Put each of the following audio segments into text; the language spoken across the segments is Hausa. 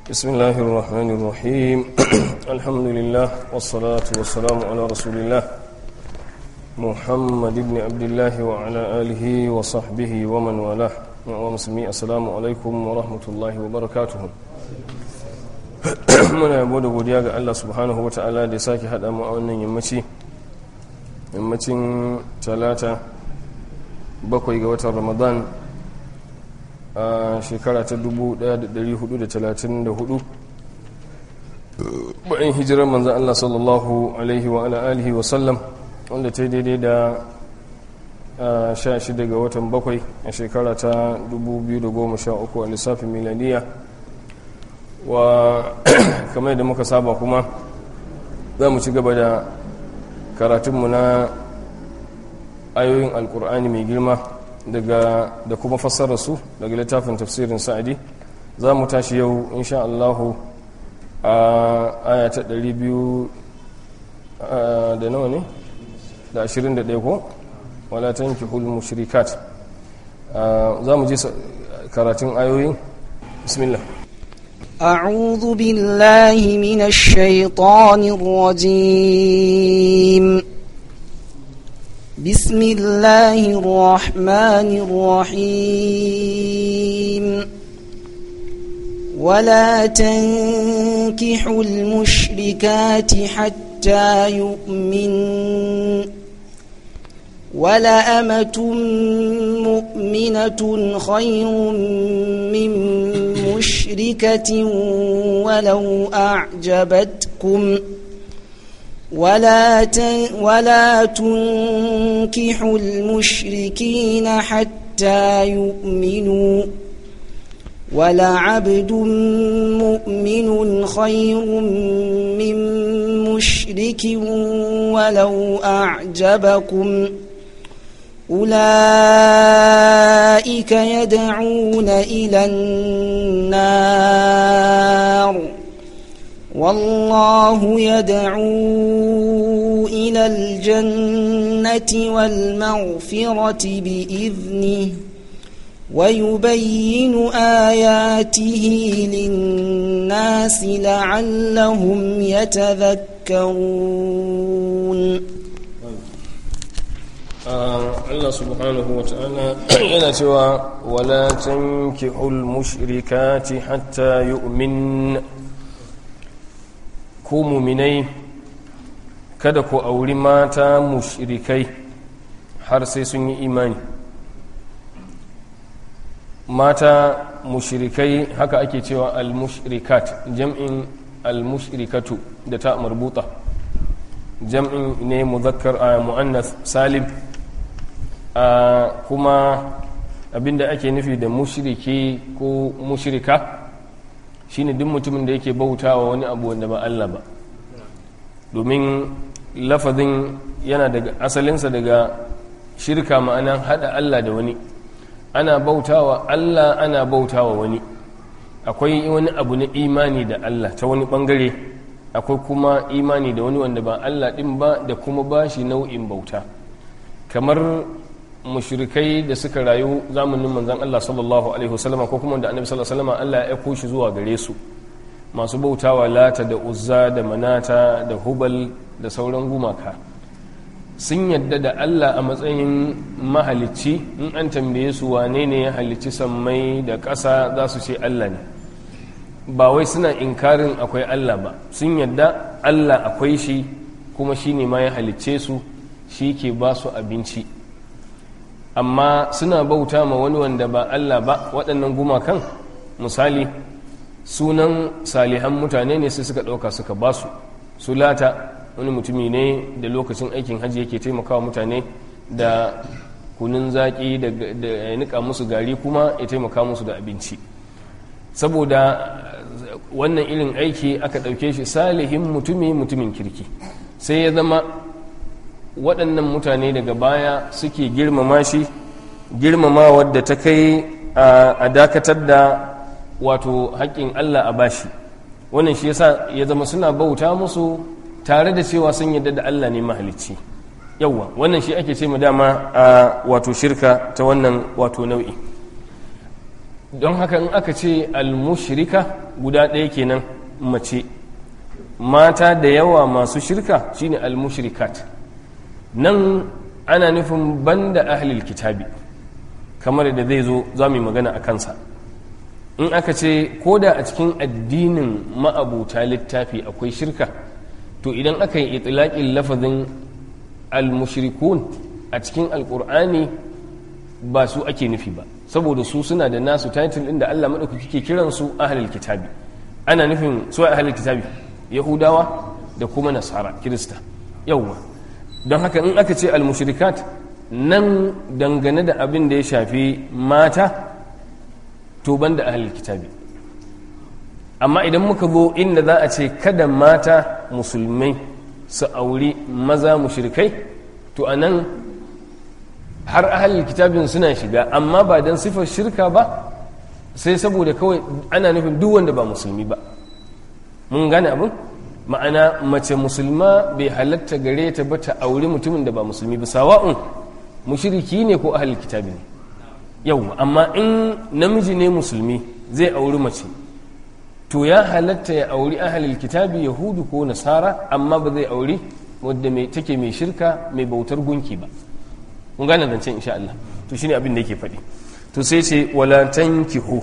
بسم الله الرحمن الرحيم الحمد لله والصلاة والسلام على رسول الله محمد بن عبد الله وعلى آله وصحبه ومن والاه ومسلمي السلام عليكم ورحمة الله وبركاته. muna yabo da godiya ga Allah subhanahu wa ta'ala da ya sake haɗa mu a wannan yammacin talata 7 ga watan Ramadan a shekara ta 1434 bayan hijirar manzan Allah sallallahu alaihi wa ala alihi wa sallam, wanda ta yi daidai da 16 ga watan 7 a shekara ta 2013 a lissafin miladiya. Wa kamar da muka saba kuma za mu ci gaba da karatunmu na ayoyin alkur'ani mai girma da kuma fassara su daga littafin tafsirin sa'adi. za mu tashi yau insha Allahu a aya ta 200 da nawa ne da 21 ko wala tankihul mushrikat. za mu ji karatun ayoyin. bismillah. أعوذ بالله من الشيطان الرجيم. بسم الله الرحمن الرحيم. ولا تنكحوا المشركات حتى يؤمنوا ولأمة مؤمنة خير من مشركة ولو أعجبتكم ولا تنكحوا المشركين حتى يؤمنوا ولعبد مؤمن خير من مشرك ولو أعجبكم أولئك يدعون إلى النار والله يدعو إلى الجنة والمغفرة بإذنه ويبين آياته للناس لعلهم يتذكرون. Allah subhanahu wa ta'ala yana cewa wala tankihul mushrikati hatta yu'min. Ku muminai kada ku auri mata mushrikai har sai sun yi imani. Mata mushrikai haka ake cewa al-mushrikat, jam'in al-mushrikatu da ta marbuta, jam'in ne muzakkar muannath salim. Kuma abinda ake nufi da mushriki ko mushrika shine duk mutumin da yake bautawa wani abu wanda ba Allah ba, domin lafazin yana daga asalinsa daga shirka, ma'ana hada Allah da wani. Ana bautawa Allah, ana bautawa wani. Akwai wani abu na imani da Allah ta wani bangare, akwai kuma imani da wani wanda ba Allah din ba, da kuma bashi nau'in bauta. Kamar mushrikai da suka rayu zamanin manzon Allah sallallahu alaihi wasallam, ko kuma da annabi sallallahu alaihi wasallam Allah ya aiko shi zuwa gare su, masu bautawa Lata da Uzza da Manata da Hubal da sauran gumaka. Sun yadda da Allah a matsayin mahalicci. In an tambaye su wane ne ya halicci sammai da ƙasa, za su ce Allah ne. Ba wai suna inkarin akwai Allah ba, sun yadda Allah akwai shi, kuma shi ne ma ya halicce su, shi ke ba su abinci. Amma suna bauta ma wani wanda ba Allah ba. Waɗannan gumakan misali sunan salihan mutane ne sai suka ɗauka suka ba su. Sulata wani mutumi ne da lokacin aikin hajji yake taimakawa mutane da kunun zaƙi da ya nika musu gari, kuma ya taimaka musu da abinci. Saboda wannan irin aiki aka ɗauke shi salihin mutumin kirki, sai ya zama waɗannan mutane daga baya suke girmama shi, girmama wadda ta kai a dakatar da wato haƙƙin Allah a bashi. Wannan shi yasa ya zama suna bauta musu tare da cewa sun yadda da Allah ne mahalicci. Yawwa, wannan shi ake ce mu dama wato shirka ta wannan wato nau'i. don haka in aka ce al-mushrika guda ɗaya kenan mace, mata da yawa masu shirka shine al-mushrikat. nan ana nufin banda ahlul kitabi, kamar da zai zo za mu yi magana a kansa. in aka ce ko da a cikin addinin ma'abuta littafi akwai shirka, to idan aka yi itilaƙin lafazin al-mushrikun a cikin alƙur'ani ba su ake nufi ba, saboda su suna da nasu title inda Allah maɗaukaki ke kiransu ahlul kitabi. ana nufin su ahlul kitabi yahudawa da kuma nasara kirista. yawwa don haka in aka ce al-mushrikat nan dangane da abin da ya shafi mata to banda ahlul kitabi. amma idan muka zo inda za a ce kada mata musulmai su auri maza mushrikai, to anan har ahlul kitabin suna shiga, amma ba don sifar shirka ba, sai saboda kawai ana nufin duk wanda ba musulmi ba. mun gane abin? ma'ana mace musulma bai halatta gare ta ba ta auri mutumin da ba musulmi ba, sawa'un mushriki ne ko ahlul kitabi ne. yau amma in namiji ne musulmi zai auri mace, to ya halatta ya auri ahlul kitabi yahudu ko nasara, amma ba zai auri wadda take mai shirka mai bautar gunki ba. mun gane zancen insha Allah. to shine abin da yake faɗi. to sai ce wala tankihu,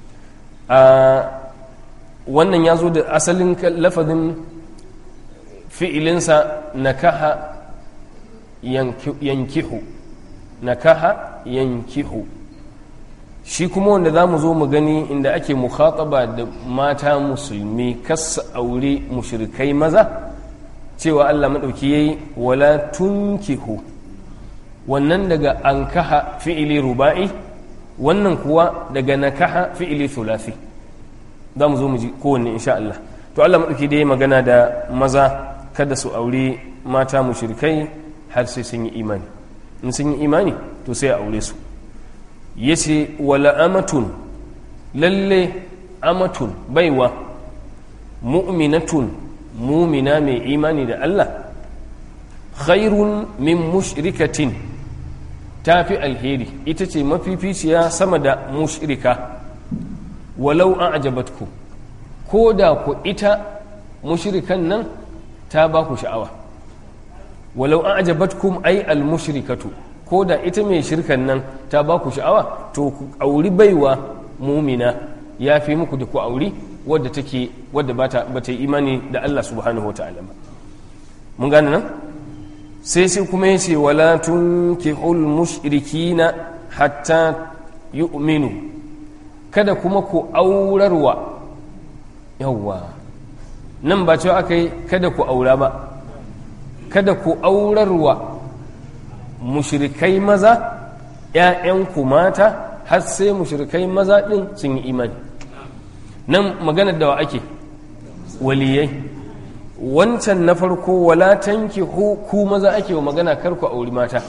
wannan ya zo da asalin lafazin fi'ilinsa nakaha yankihu, nakaha yankihu. shi kuma wanda za mu zo mu gani inda ake mukhataba da mata musulmi kasa aure mushrikai maza, cewa Allah maɗauki yayi wala tunkihu, wannan daga ankaha fi'ili ruba'i, wannan kuwa daga nakaha fi'ili thulathi. za mu zo mu ji kowanne insha Allah. to Allah maɗauki dai magana da maza kada su aure mata mushrikai har sai sun yi imani. in sun yi imani to sai a aure su. yace wala amatun, lalle amatun baiwa, mu'minatun mumina mai imani da Allah, khairun min mushrikatin, tafi alheri, ita ce mafificiya sama da mushrika. walau a'jabatku, ko da ku ita mushrikan nan ta ba ku sha'awa. walau a'jabatkum ay al mushrikatu, ko da ita mai shirkan nan ta ba ku sha'awa, to ku auri baiwa mumina ya fi muku da ku auri wadda ba ta yi imani da Allah subhanahu wa ta'ala ba. mun gane nan sai kuma yace wala tunkihul mushrikina hatta yu'minu, kada kuma ku aurarwa. yawwa nan ba cewa aka yi kada ku aura ba, kada ku aurarwa mushrikai maza ‘ya'yanku mata har sai mushrikai maza ɗin sun yi imani. nan maganar da wa ake waliyai. wancan na farko wala tanki ku maza ake wa magana kar ku auri mata.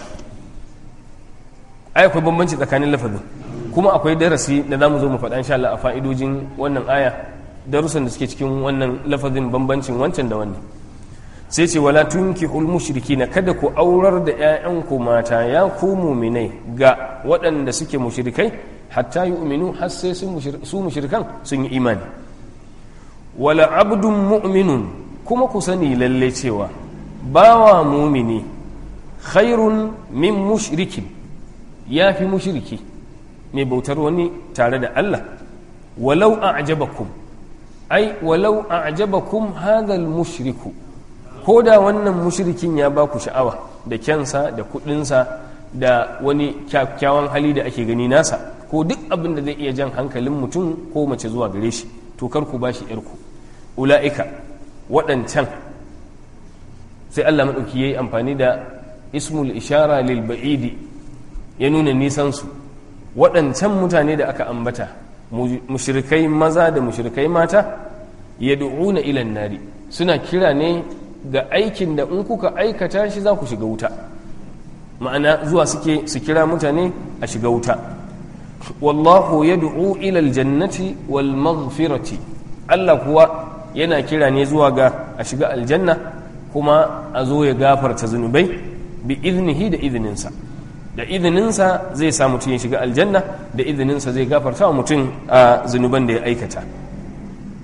ai akwai bambanci tsakanin lafazin, kuma akwai darasi da za mu zo mu faɗa insha Allah a fa'idojin wannan aya, darussan da suke cikin wannan lafazin, bambancin wancan da wannan. sai ce wala tunkihul mushrikina, kada ku aurar da ƴaƴanku mata ya ku mu'minai ga waɗanda suke mushrikai, hatta yu'minu, har sai su mushrikan sun yi imani. wala abdun mu'minun, kuma ku sani lalle cewa bawa mumini khairun min mushrikin, ya fi mushriki mai bautar wani tare da Allah. walau a'jabakum, ai walau a'jabakum hadha al-mushriku, ko da wannan mushrikin ya ba ku sha'awa da kyansa da kudinsa da wani kyakkyawan hali da ake gani nasa, ko duk abin da zai iya jan hankalin mutum ko mace zuwa gare shi, to kar ku bashi yarku. ula'ika, waɗancan, sai Allah maɗauki ya yi amfani da ismul ishara lil ba'idi, ya nuna nisansu. waɗancan mutane da aka ambata, mushrikai maza da mushrikai mata, yad'una ila nari, suna kira ne ga aikin da in kuka aikata shi za ku shiga wuta. ma'ana zuwa suke su kira mutane a shiga wuta. wallahu yad'u ila aljannati wal maghfirati, Allah kuwa yana kira ne zuwa ga a shiga aljanna kuma a zo ya gafarta zunubai, bi iznihi, da izininsa. da izininsa zai sa mutum ya shiga aljanna, da izininsa zai gafarta wa mutum a zunuban da ya aikata.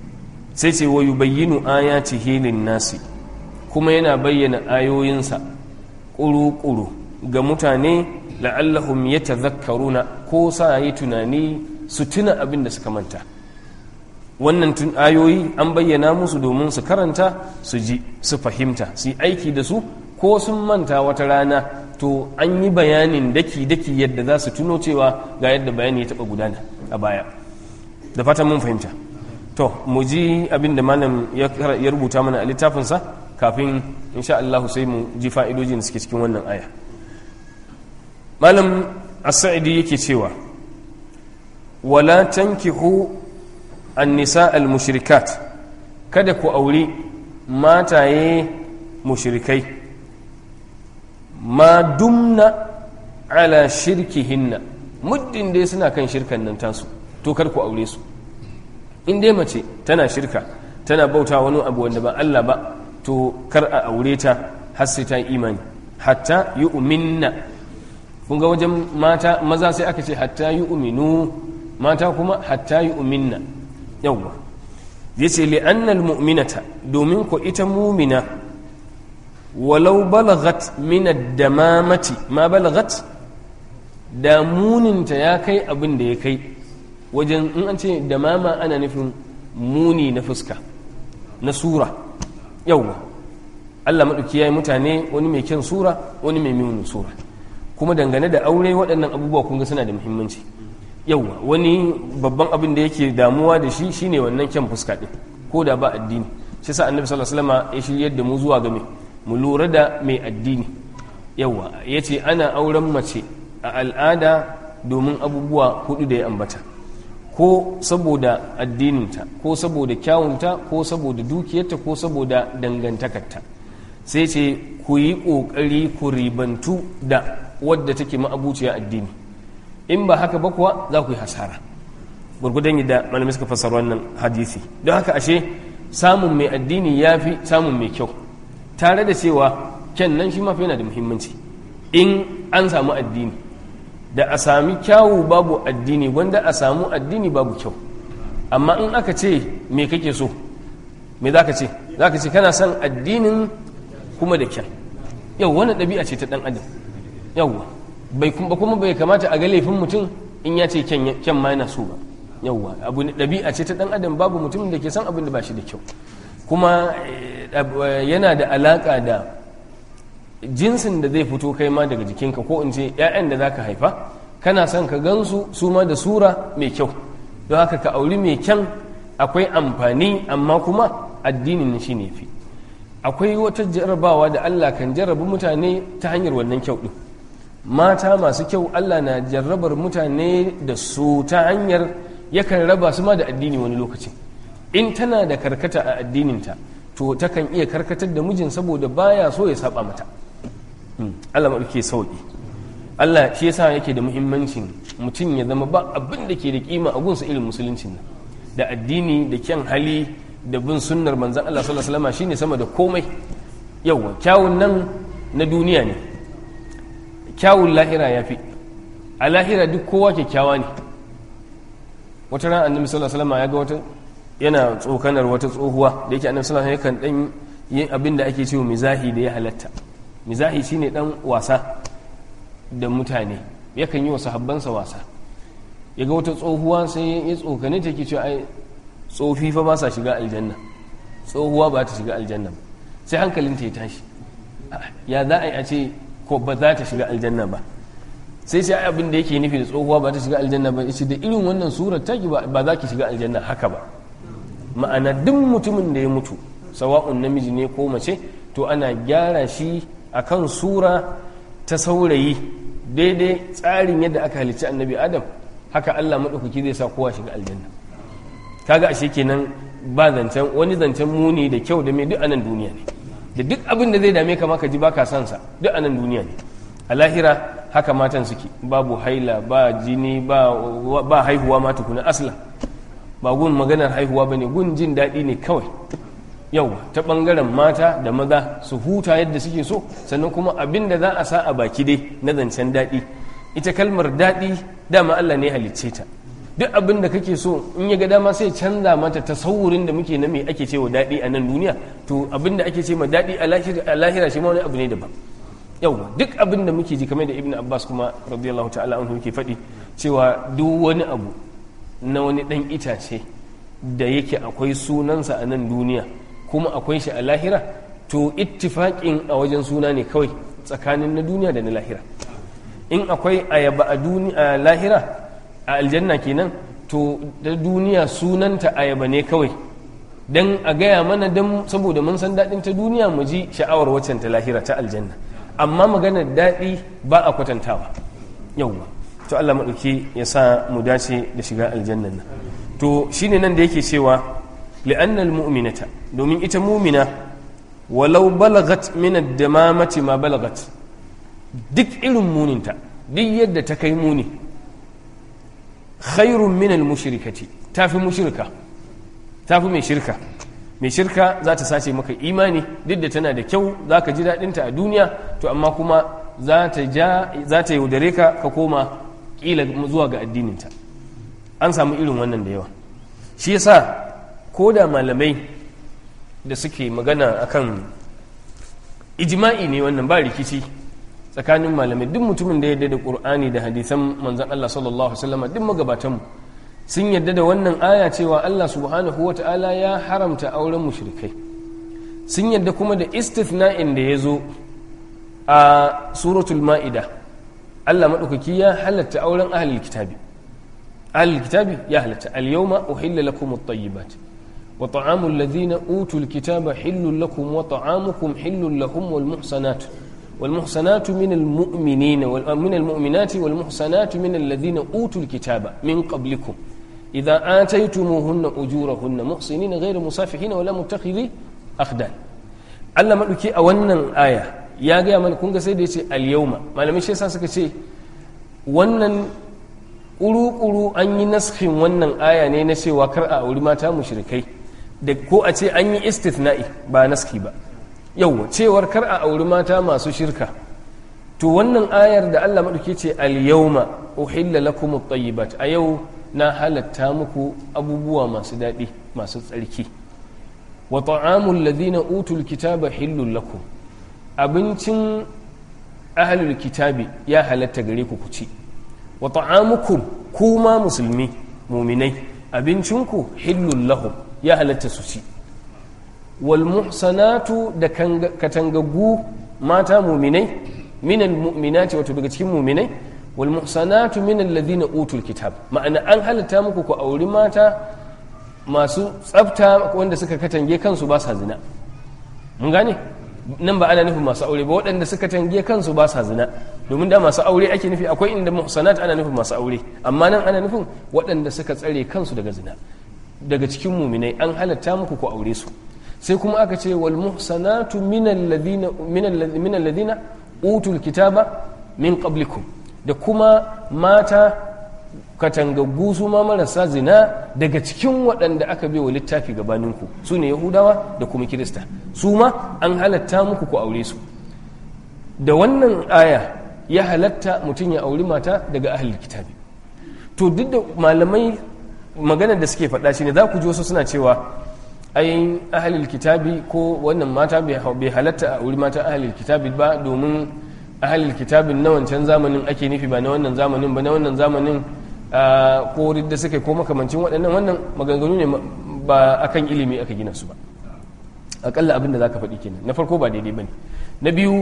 sai ce wa yubayyinu ayatihi lin-nasi kuma yana bayyana ayoyinsa ƙuru-ƙuru ga mutane la'allahum yatadhakkaruna ko sa yi tunani su tuna abin da suka manta. Wannan ayoyi an bayyana musu domin su karanta, su ji, su fahimta, su yi aiki da su, ko sun manta wata rana to an yi bayanin daki-daki yadda za su tuno cewa ga yadda bayani ya taɓa gudana a baya. Da fatan mun fahimta. To mu ji abin da malam ya rubuta mana a littafinsa kafin insha Allah sai mu ji fa'idojin da suke cikin wannan aya. Malam as-Sa'idi yake cewa wala tankihu an-nisa al-mushrikat, kada ku auri mataye mushrikai, ma dumna ala shirkihinna, muddin dai suna kan shirkan nan tasu to kar ku aure su. In dai mace tana shirka, tana bauta wani abu wanda ba Allah ba, to kar a aure ta har sai ta yi imani, hatta yu'minna. Kun ga wajen mata, maza sai aka ce hatta yu'minu, mata kuma hatta yu'minna. Yawwa yace li annal mu'minata, domin ko ita mu'mina walau balagat min ad-damamati ma balagat, da muninta ya kai abin da ya kai wajen, in an ce damama ana nufin muni na fuska, na sura. Yawwa Allah maɗauki ya yi mutane, wani mai kyan sura, wani mai munin sura. Kuma dangane da aure waɗannan abubuwa kun ga suna da muhimmanci. Yawwa wani babban abin da yake damuwa da shi shine wannan kyan fuska ɗin, ko da ba addini. Shi sa annabi sallallahu alaihi wasallam ya shiryar da mu zuwa ga mu lura da mai addini. Yawwa yace ana auren mace a al'ada domin abubuwa hudu da ya ambata, ko saboda addininta, ko saboda kyawunta, ko saboda dukiyarta, ko saboda dangantakarta. Sai ce ku yi ƙoƙari ku ribantu da wadda take ma'abuciya addini, in ba haka ba kuwa za ku yi hasara. Gurgudan yadda malamai suka fassara wannan hadisi. Don haka ashe samun mai addini ya fi samun mai kyau, tare da cewa kyan nan shi mafi yana da muhimmanci in an samu addini. Da a sami kyawu babu addini wanda a samu addini babu kyau. Amma in aka ce me kake so, me za ka ce? Za ka ce kana son addinin kuma da kyan. Yau wani ɗabi'a ce ta ɗan adam. Yauwa kuma bai kamata a ga laifin mutum in ya ce kyan ma yana so ba. Yauwa abu ɗabi'a ce ta ɗan adam, babu mutumin da ke son abin da ba shi da kyau. Kuma yana da alaƙa da jinsin da zai fito kai ma daga jikinka, ko in ce 'ya'yan da za ka haifa, kana son ka gansu su ma da sura mai kyau. Don haka ka auri mai kyan akwai amfani, amma kuma addinin shi ne fi. Akwai wata jarrabawa da Allah kan jarrabu mutane ta hanyar wannan kyau ɗin. Mata masu kyau Allah na jarrabar mutane da su ta hanyar yakan raba su ma da addini wani lokaci. In tana da karkata a addininta, to takan iya karkatar da mijin saboda baya so ya saba mata. Allah maɗauke sauƙi. Allah shi yasa yake da muhimmancin mutum ya zama ba abin da ke da kima a gunsa irin musuluncin nan, da addini, da kyan hali, da bin sunnar manzon Allah sallallahu alaihi wasallam shine sama da komai. Yawwa kyawun nan na duniya ne, kyawun lahira ya fi. A lahira duk kowa kyakkyawa ne. Wata ran annabi sallallahu alaihi wasallam ya ga wata yana tsokanar wata tsohuwa da yake annabi sallallahu alaihi wasallam yakan dan yin abin da ake cewa mizahi da ya halatta. Mizahi shine dan wasa da mutane, yakan yi wa sahabbansa wasa. Ya ga wata tsohuwa sai ya tsokane ta, ke cewa ai tsofi fa ba sa shiga aljanna, tsohuwa ba ta shiga aljanna. Sai hankalinta ya tashi, ya za a yi a ce ko ba za ta shiga aljanna ba. Sai sai abin da yake nufi da tsohuwa ba ta shiga aljanna ba, yace da irin wannan surar taki ba za ki shiga aljanna haka ba. Ma'ana duk mutumin da ya mutu, sawa'un namiji ne ko mace, to ana gyara shi akan sura ta saurayi, daidai tsarin yadda aka halicci annabi Adam, haka Allah maɗaukaki zai sa kowa shiga aljanna. Kaga ashe kenan ba zancen wani zancen muni da kyau da mai duk anan duniya ne, da duk abin da zai dame ka maka ji baka son sa duk anan duniya ne. A lahira haka matan suke, babu haila, ba jini, ba haihuwa ma tukuna asla, ba gun maganar haihuwa bane, gun jin daɗi ne kawai. Yau ta ɓangaren mata da maza su huta yadda suke so, sannan kuma abin da za a sa a baki dai na zancen daɗi. Ita kalmar daɗi dama Allah ne halicce ta, duk abin da kake so in ya ga dama sai canza mata tasawurin da muke na me ake cewa daɗi a nan duniya, to abin da ake ce ma daɗi a lahira shi ma wani abu ne daban. Yawwa duk abin da muke ji kamar da Ibn Abbas kuma radiyallahu ta'ala anhu yake faɗi cewa duk wani abu na wani ɗan itace da yake akwai sunansa a nan duniya kuma akwai shi a lahira, to ittifaƙin a wajen suna ne kawai tsakanin na duniya da na lahira. In akwai ayaba a lahira a aljanna kenan, to da duniya sunanta ayaba ne kawai, don a gaya mana don saboda mun san daɗin ta duniya mu ji sha'awar waccan ta lahira ta aljanna, amma maganar daɗi ba a kwatantawa. Yawwa to Allah maɗauki ya sa mu dace da shiga aljannan nan. To shine nan da yake cewa li'annal mu'minata, domin ita mu'mina walau balagat min ad-damamati ma balagat, duk irin muninta, duk yadda ta kai muni, khairun min al-mushrikati, tafi mushrika, tafi mai shirka. Mai shirka za ta sace maka imani, duk da tana da kyau, za ka ji daɗinta a duniya, to amma kuma za ta yaudare ka koma ƙila zuwa ga addininta. An samu irin wannan da yawa. Shi yasa ko da malamai da suke magana akan ijma'i ne wannan, ba rikici tsakanin malamai, duk mutumin da ya yarda da Qur'ani da hadisan manzon Allah sallallahu alaihi wasallam, duk magabatanmu sun yarda da wannan aya cewa Allah subhanahu wata'ala ya haramta auren mushrikai. Sun yarda kuma da istithna'in da ya zo a suratul ma'ida, Allah maɗaukaki ya halatta auren ahlul kitabi. Ahlul kitabi ya halatta, al-yawma uhilla lakum at-tayyibat wa ta'amul ladhina utul kitaba hillun lakum wa ta'amukum hillun lahum wal muhsanat والمحصنات من المؤمنين ومن المؤمنات والمحصنات من الذين أوتوا الكتاب من قبلكم إذا آتيتموهن أجورهن محصنين غير مسافحين ولا متخذي أخدان. Allah maɗauki a wannan aya ya gaya mana, kun ga sai da ya ce al-yawma, malamin shi yasa suka ce wannan ƙuru-ƙuru an yi naskhin wannan aya ne na cewa kar a auri mata mushrikai, da ko a ce an yi istithna'i ba naskhi ba. Yau cewar kar a auri mata masu shirka, to wannan ayar da Allah maɗauki ce al-yawma uhilla lakum at-tayyibat, a yau na halatta muku abubuwa masu daɗi masu tsarki. Wa ta'amul ladhina utul kitaba hillul lakum, abincin ahlul kitabi ya halatta gare ku ku ci. Wa ta'amukum, kuma musulmi muminai, abincinku hillul lahum, ya halatta su ci. Wal muhsanatu, da katangaggu mata muminai, minal mu'minati, wato daga cikin muminai, wal muhsanatu minal ladhina utul kitab, ma'ana an halatta muku ku auri mata masu tsafta wanda suka katange kansu ba sa zina. Mun gane nan ba ana nufin masu aure ba, waɗanda suka katange kansu ba sa zina, domin da masu aure ake nufi, akwai inda muhsanat ana nufin masu aure, amma nan ana nufin waɗanda suka tsare kansu daga zina daga cikin muminai, an halatta muku ku aure su. Sai kuma aka ce wal muhsanatu minal ladina utul kitaba min qablikum, da kuma mata katangaggu su ma marasa zina daga cikin waɗanda aka bai wa littafi gabaninku, su ne yahudawa da kuma kirista, su ma an halatta muku ku aure su. Da wannan aya ya halatta mutum ya auri mata daga ahlul kitabi. To duk da malamai maganar da suke faɗa shi ne, za ku ji wasu suna cewa ayin ahalil kitabi ko wannan mata bai halatta a wuri mata ahalil kitabi ba, domin ahalil kitabin na wancan zamanin ake nufi ba na wannan zamanin ba. Na wannan zamanin ko ridda suka ko makamancin waɗannan, wannan maganganu ne ba akan ilimi aka gina su ba. Akalla abin da za ka faɗi kenan. Na farko ba daidai ba ne. Na biyu,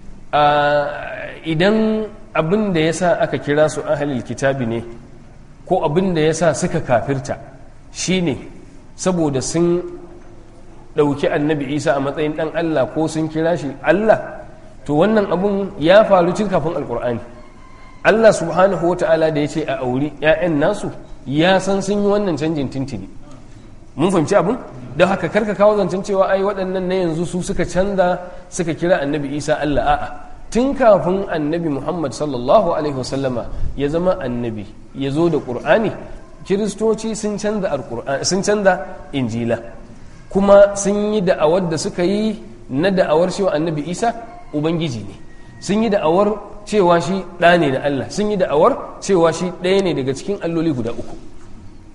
idan abin da ya sa aka kira su ahalil kitabi ne, ko abin da ya sa suka kafirta shine saboda sun ɗauki annabi isa a matsayin ɗan Allah ko sun kira shi Allah, to wannan abun ya faru tun kafin alkur'ani. Allah subhanahu wa ta'ala da ya ce a auri 'ya'yan nasu ya san sun yi wannan canjin tintini. Mun fahimci abin? Don haka karka kawo zancen cewa ai waɗannan na yanzu su suka canza suka kira annabi isa Allah, a'a, tun kafin annabi Muhammad sallallahu alaihi wasallama ya zama annabi ya zo da ƙur'ani, kiristoci sun canza injila, kuma sun yi da'awar da suka yi na da'awar cewa annabi isa ubangiji ne, sun yi da'awar cewa shi ɗa ne na Allah, sun yi da'awar cewa shi ɗaya ne daga cikin alloli guda uku.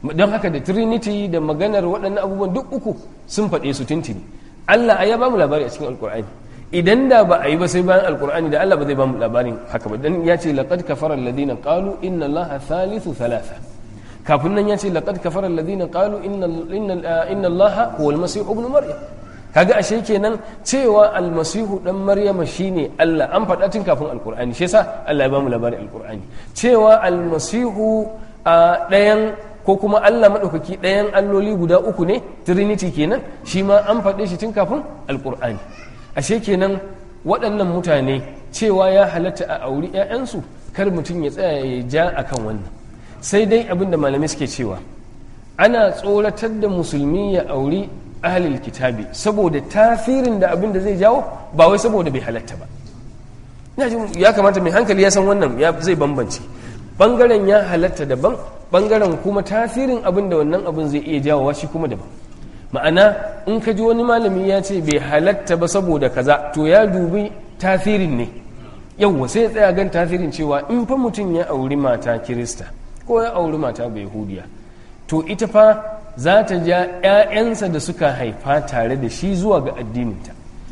don haka da trinity da maganar waɗannan abubuwan duk uku sun faɗe su tuntuni. Allah ya ba mu labari a cikin alkur'ani, idan da ba a yi ba sai bayan alkur'ani da Allah ba zai ba mu labarin haka ba, dan ya ce laqad kafara alladhina qalu inna allaha thalithu thalatha, kafin nan ya ce laqad kafara alladhina qalu inna allaha huwa almasih ibn maryam. kaga ashe kenan cewa almasihu dan maryama shine Allah an faɗa tun kafin alkur'ani, shi yasa Allah ya ba mu labarin alkur'ani cewa almasihu a ɗayan ko kuma Allah maɗaukaki ɗayan alloli guda uku ne, trinity kenan, shi ma an faɗe shi tun kafin alkur'ani. ashe kenan waɗannan mutane cewa ya halatta a auri 'ya'yansu, kar mutum ya tsaya ya ja akan wannan. sai dai abin da malamai suke cewa ana tsoratar da musulmi ya auri ahlul kitabi saboda tasirin da abin da zai jawo, ba wai saboda bai halatta ba. ya kamata mai hankali ya san wannan, zai bambance bangaren ya halatta daban, bangaren kuma tasirin abin da wannan abin zai iya jawowa shi kuma daban. ma'ana in ka ji wani malami ya ce bai halatta ba saboda kaza, to ya dubi tasirin ne. yawwa sai ya tsaya gan tasirin cewa in fa mutum ya auri mata kirista ko ya auri mata bai yahudiya, to ita fa za ta ja 'ya'yansa da suka haifa tare da shi zuwa ga addininta.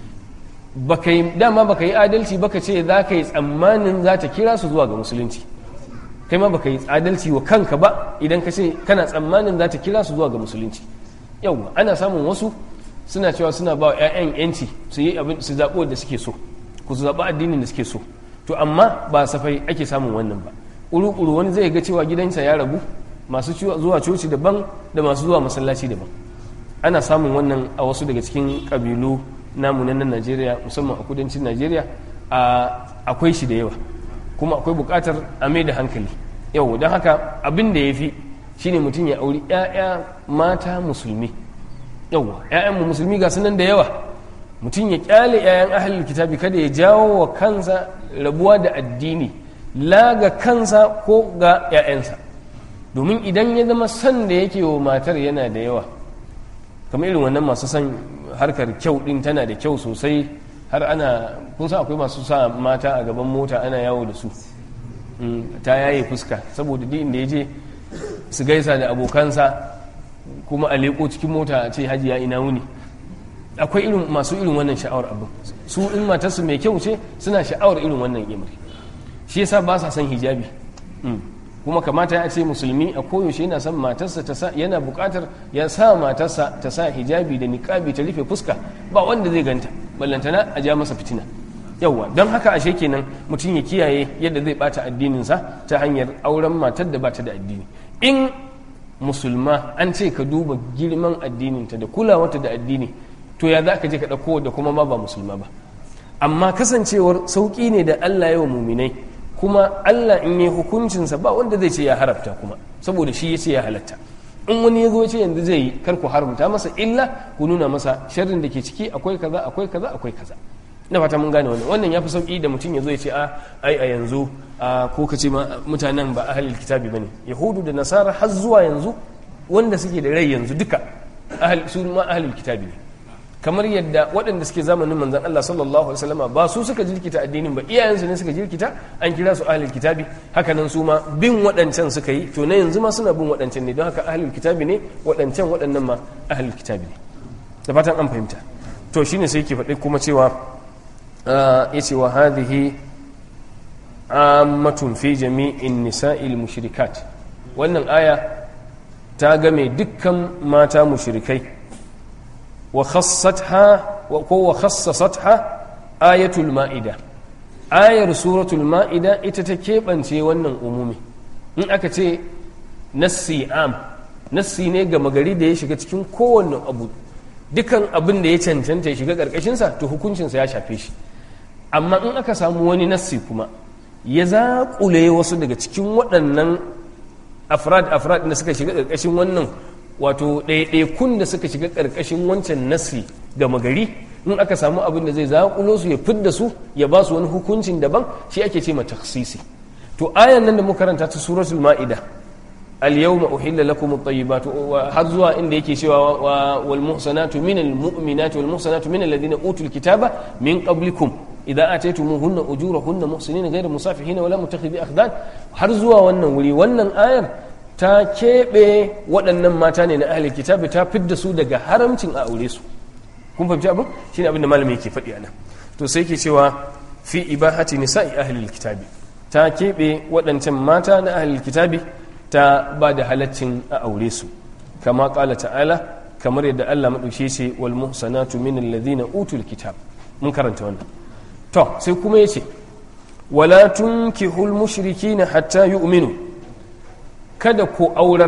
dama baka yi adalci baka ce za ka yi tsammanin za ta kira su zuwa ga musulunci, kai ma baka yi adalci wa kanka ba idan ka ce kana tsammanin za ta kira su zuwa ga musulunci. yawwa ana samun wasu suna cewa suna ba wa 'ya'yan yanci su yi abin su zaɓo da suke so, ku su zaɓi addinin da suke so, to amma ba safai ake samun wannan ba. ƙuru-ƙuru wani zai ga cewa gidansa ya rabu, masu zuwa coci daban da masu zuwa masallaci daban. ana samun wannan a wasu daga cikin ƙabilu namu na Najeriya, musamman a kudancin Najeriya akwai shi da yawa, kuma akwai buƙatar a mai da hankali. yau don haka abin da ya fi shine mutum ya auri 'ya'ya mata musulmi. yau 'ya'yan musulmi ga sunan da yawa, mutum ya kyale 'ya'yan ahlul kitabi, kada ya jawo wa kansa rabuwa da addini, la ga kansa ko ga 'ya'yansa. domin idan ya zama son da yake wa matar yana da yawa, kamar irin wannan masu son harkar kyau din tana da kyau sosai, har ana kun san akwai masu sa mata a gaban mota ana yawo da su, ta yaye fuska saboda duk inda ya je su gaisa da abokansa, kuma a leko cikin mota a ce hajiya ina wuni. akwai irin masu irin wannan sha'awar abin, su in matarsu mai kyau ce suna sha'awar irin wannan imri, shi yasa ba sa son hijabi. kuma kamata ya ce musulmi a koyaushe yana son matarsa ta sa, yana bukatar ya sa matarsa ta sa hijabi da niqabi ta rufe fuska, ba wanda zai ganta ballantana a ja masa fitina. yawwa don haka ashe kenan mutum ya kiyaye yadda zai bata addininsa ta hanyar auren matar da bata da addini. in musulma an ce ka duba girman addininta da kulawarta da addini, to ya za ka je ka ɗauko da kuma ma ba musulma ba. amma kasancewar sauƙi ne da Allah ya wa muminai, kuma Allah in yi hukuncinsa ba wanda zai ce ya haramta, kuma saboda shi ya ce ya halatta. in wani ya zo ce yanzu zai yi, kar ku haramta masa, illa ku nuna masa sharrin da ke ciki, akwai kaza akwai kaza akwai kaza. na fata mun gane wannan ya fi sauƙi da mutum ya zo ya ce ai a yanzu ko ka ce mutanen ba ahlul kitabi bane, yahudu da nasara har zuwa yanzu wanda suke da rai yanzu duka su ma ahlul kitabi ne, kamar yadda waɗanda suke zamanin manzon Allah sallallahu alaihi wasallam ba su suka jirkita addinin ba, iyayensu ne suka jirkita, an kira su ahlul kitabi. haka nan su ma bin waɗancan suka yi, to na yanzu ma suna bin waɗancan ne, don haka ahlul kitabi ne waɗancan, waɗannan ma ahlul kitabi ne. da fatan an fahimta. to shine sai yake faɗi kuma cewa yace wa hadhihi ammatun fi jami'in nisa'il mushrikat, wannan aya ta game dukkan mata mushrikai. wa khassasatha ayatul ma'ida, ayar suratul ma'ida ita ta keɓance wannan umumi. in aka ce nassi nassi ne gama gari da ya shiga cikin kowanne abu, dukan abin da ya cancanta ya shiga ƙarƙashinsa to hukuncinsa ya shafe shi. amma in aka samu wani nassi kuma ya zaƙule wasu daga cikin waɗannan afrad da suka shiga ƙarƙashin wannan, wato ɗaiɗaikun da suka shiga ƙarƙashin wancan nassi gama gari, in aka samu abin da zai zaƙulo su ya fidda su ya ba su wani hukuncin daban, shi ake ce ma takhsisi. to ayan nan da muka karanta ta suratul ma'ida, al-yawma uhilla lakum at-tayyibatu, har zuwa inda yake cewa wal muhsanatu minal mu'minati wal muhsanatu minal ladina utul kitaba min qablikum idza ataytumuhunna ujurahunna muhsinina ghayra musafihina wala mutakhidhi akhdan, har zuwa wannan wuri, wannan ayar ta keɓe waɗannan mata ne na ahlul kitabi ta fidda su daga haramcin a aure su. Kun fahimci abin shine abin da malami yake faɗi anan. To sai yake cewa fi ibahati nisa'i ahlul kitabi, ta keɓe waɗancan mata na ahlul kitabi ta ba da halaccin a aure su, kama ƙala ta'ala, kamar yadda Allah maɗauke ce wal muhsanatu min alladhina utul kitab. Mun karanta wannan. To sai kuma yace wala tunkihul mushrikina hatta yu'minu, kada ku aurar,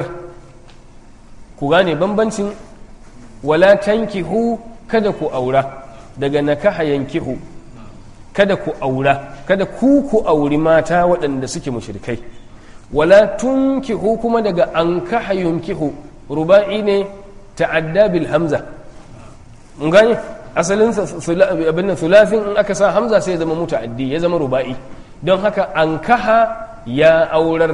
ku gane bambancin wala tankihu, kada ku aura, daga nakaha yankihu, kada ku aura, kada ku auri mata waɗanda suke mushrikai. Wala tunkihu kuma daga ankaha yunkihu, ruba'i ne ta'adda bil hamza. Mun gane asalin abin thulathin in aka sa hamza sai ya zama muta'addi, ya zama ruba'i. Don haka ankaha ya aurar,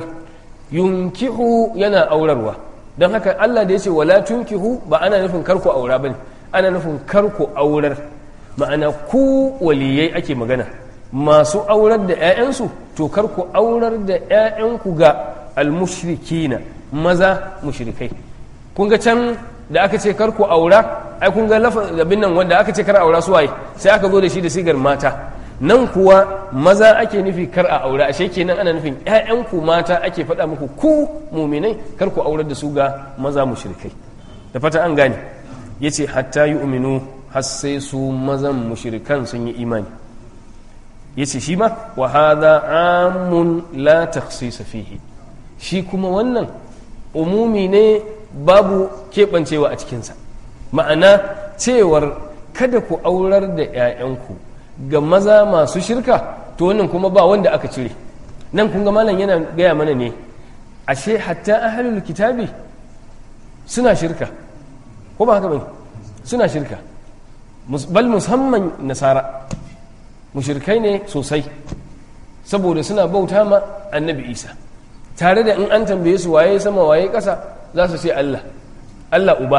yunkihu yana aurarwa. Don haka Allah da ya ce wala tunkihu ba ana nufin karku aura bane, ana nufin karku aurar. Ma'ana ku waliyai ake magana, masu aurar da 'ya'yansu to karku aurar da 'ya'yanku ga almushrikina, maza mushrikai. Kun ga can da aka ce karku aura, ai kun ga lafazin nan wanda aka ce kar aura su waye, sai aka zo da shi da sigar mata. Nan kuwa maza ake nufi kar a aura, ashe kenan ana nufin 'ya'yanku mata ake faɗa muku ku muminai kar ku aurar da su ga maza mushrikai. Da fata an gane, yace hatta yu'minu, har sai su mazan mushrikan sun yi imani. Yace shi ma wa hadha amun la takhsisa fihi, shi kuma wannan umumi ne babu keɓancewa a cikinsa. Ma'ana cewar kada ku aurar da 'ya'yanku ga maza masu shirka, to wannan kuma ba wanda aka cire. Nan kun ga malam yana gaya mana ne ashe hatta ahlul kitabi suna shirka, ko ba haka bane? Suna shirka, bal musamman nasara mushrikai ne sosai, saboda suna bauta ma annabi Isa, tare da in an tambaye su waye sama waye ƙasa za su ce Allah, Allah uba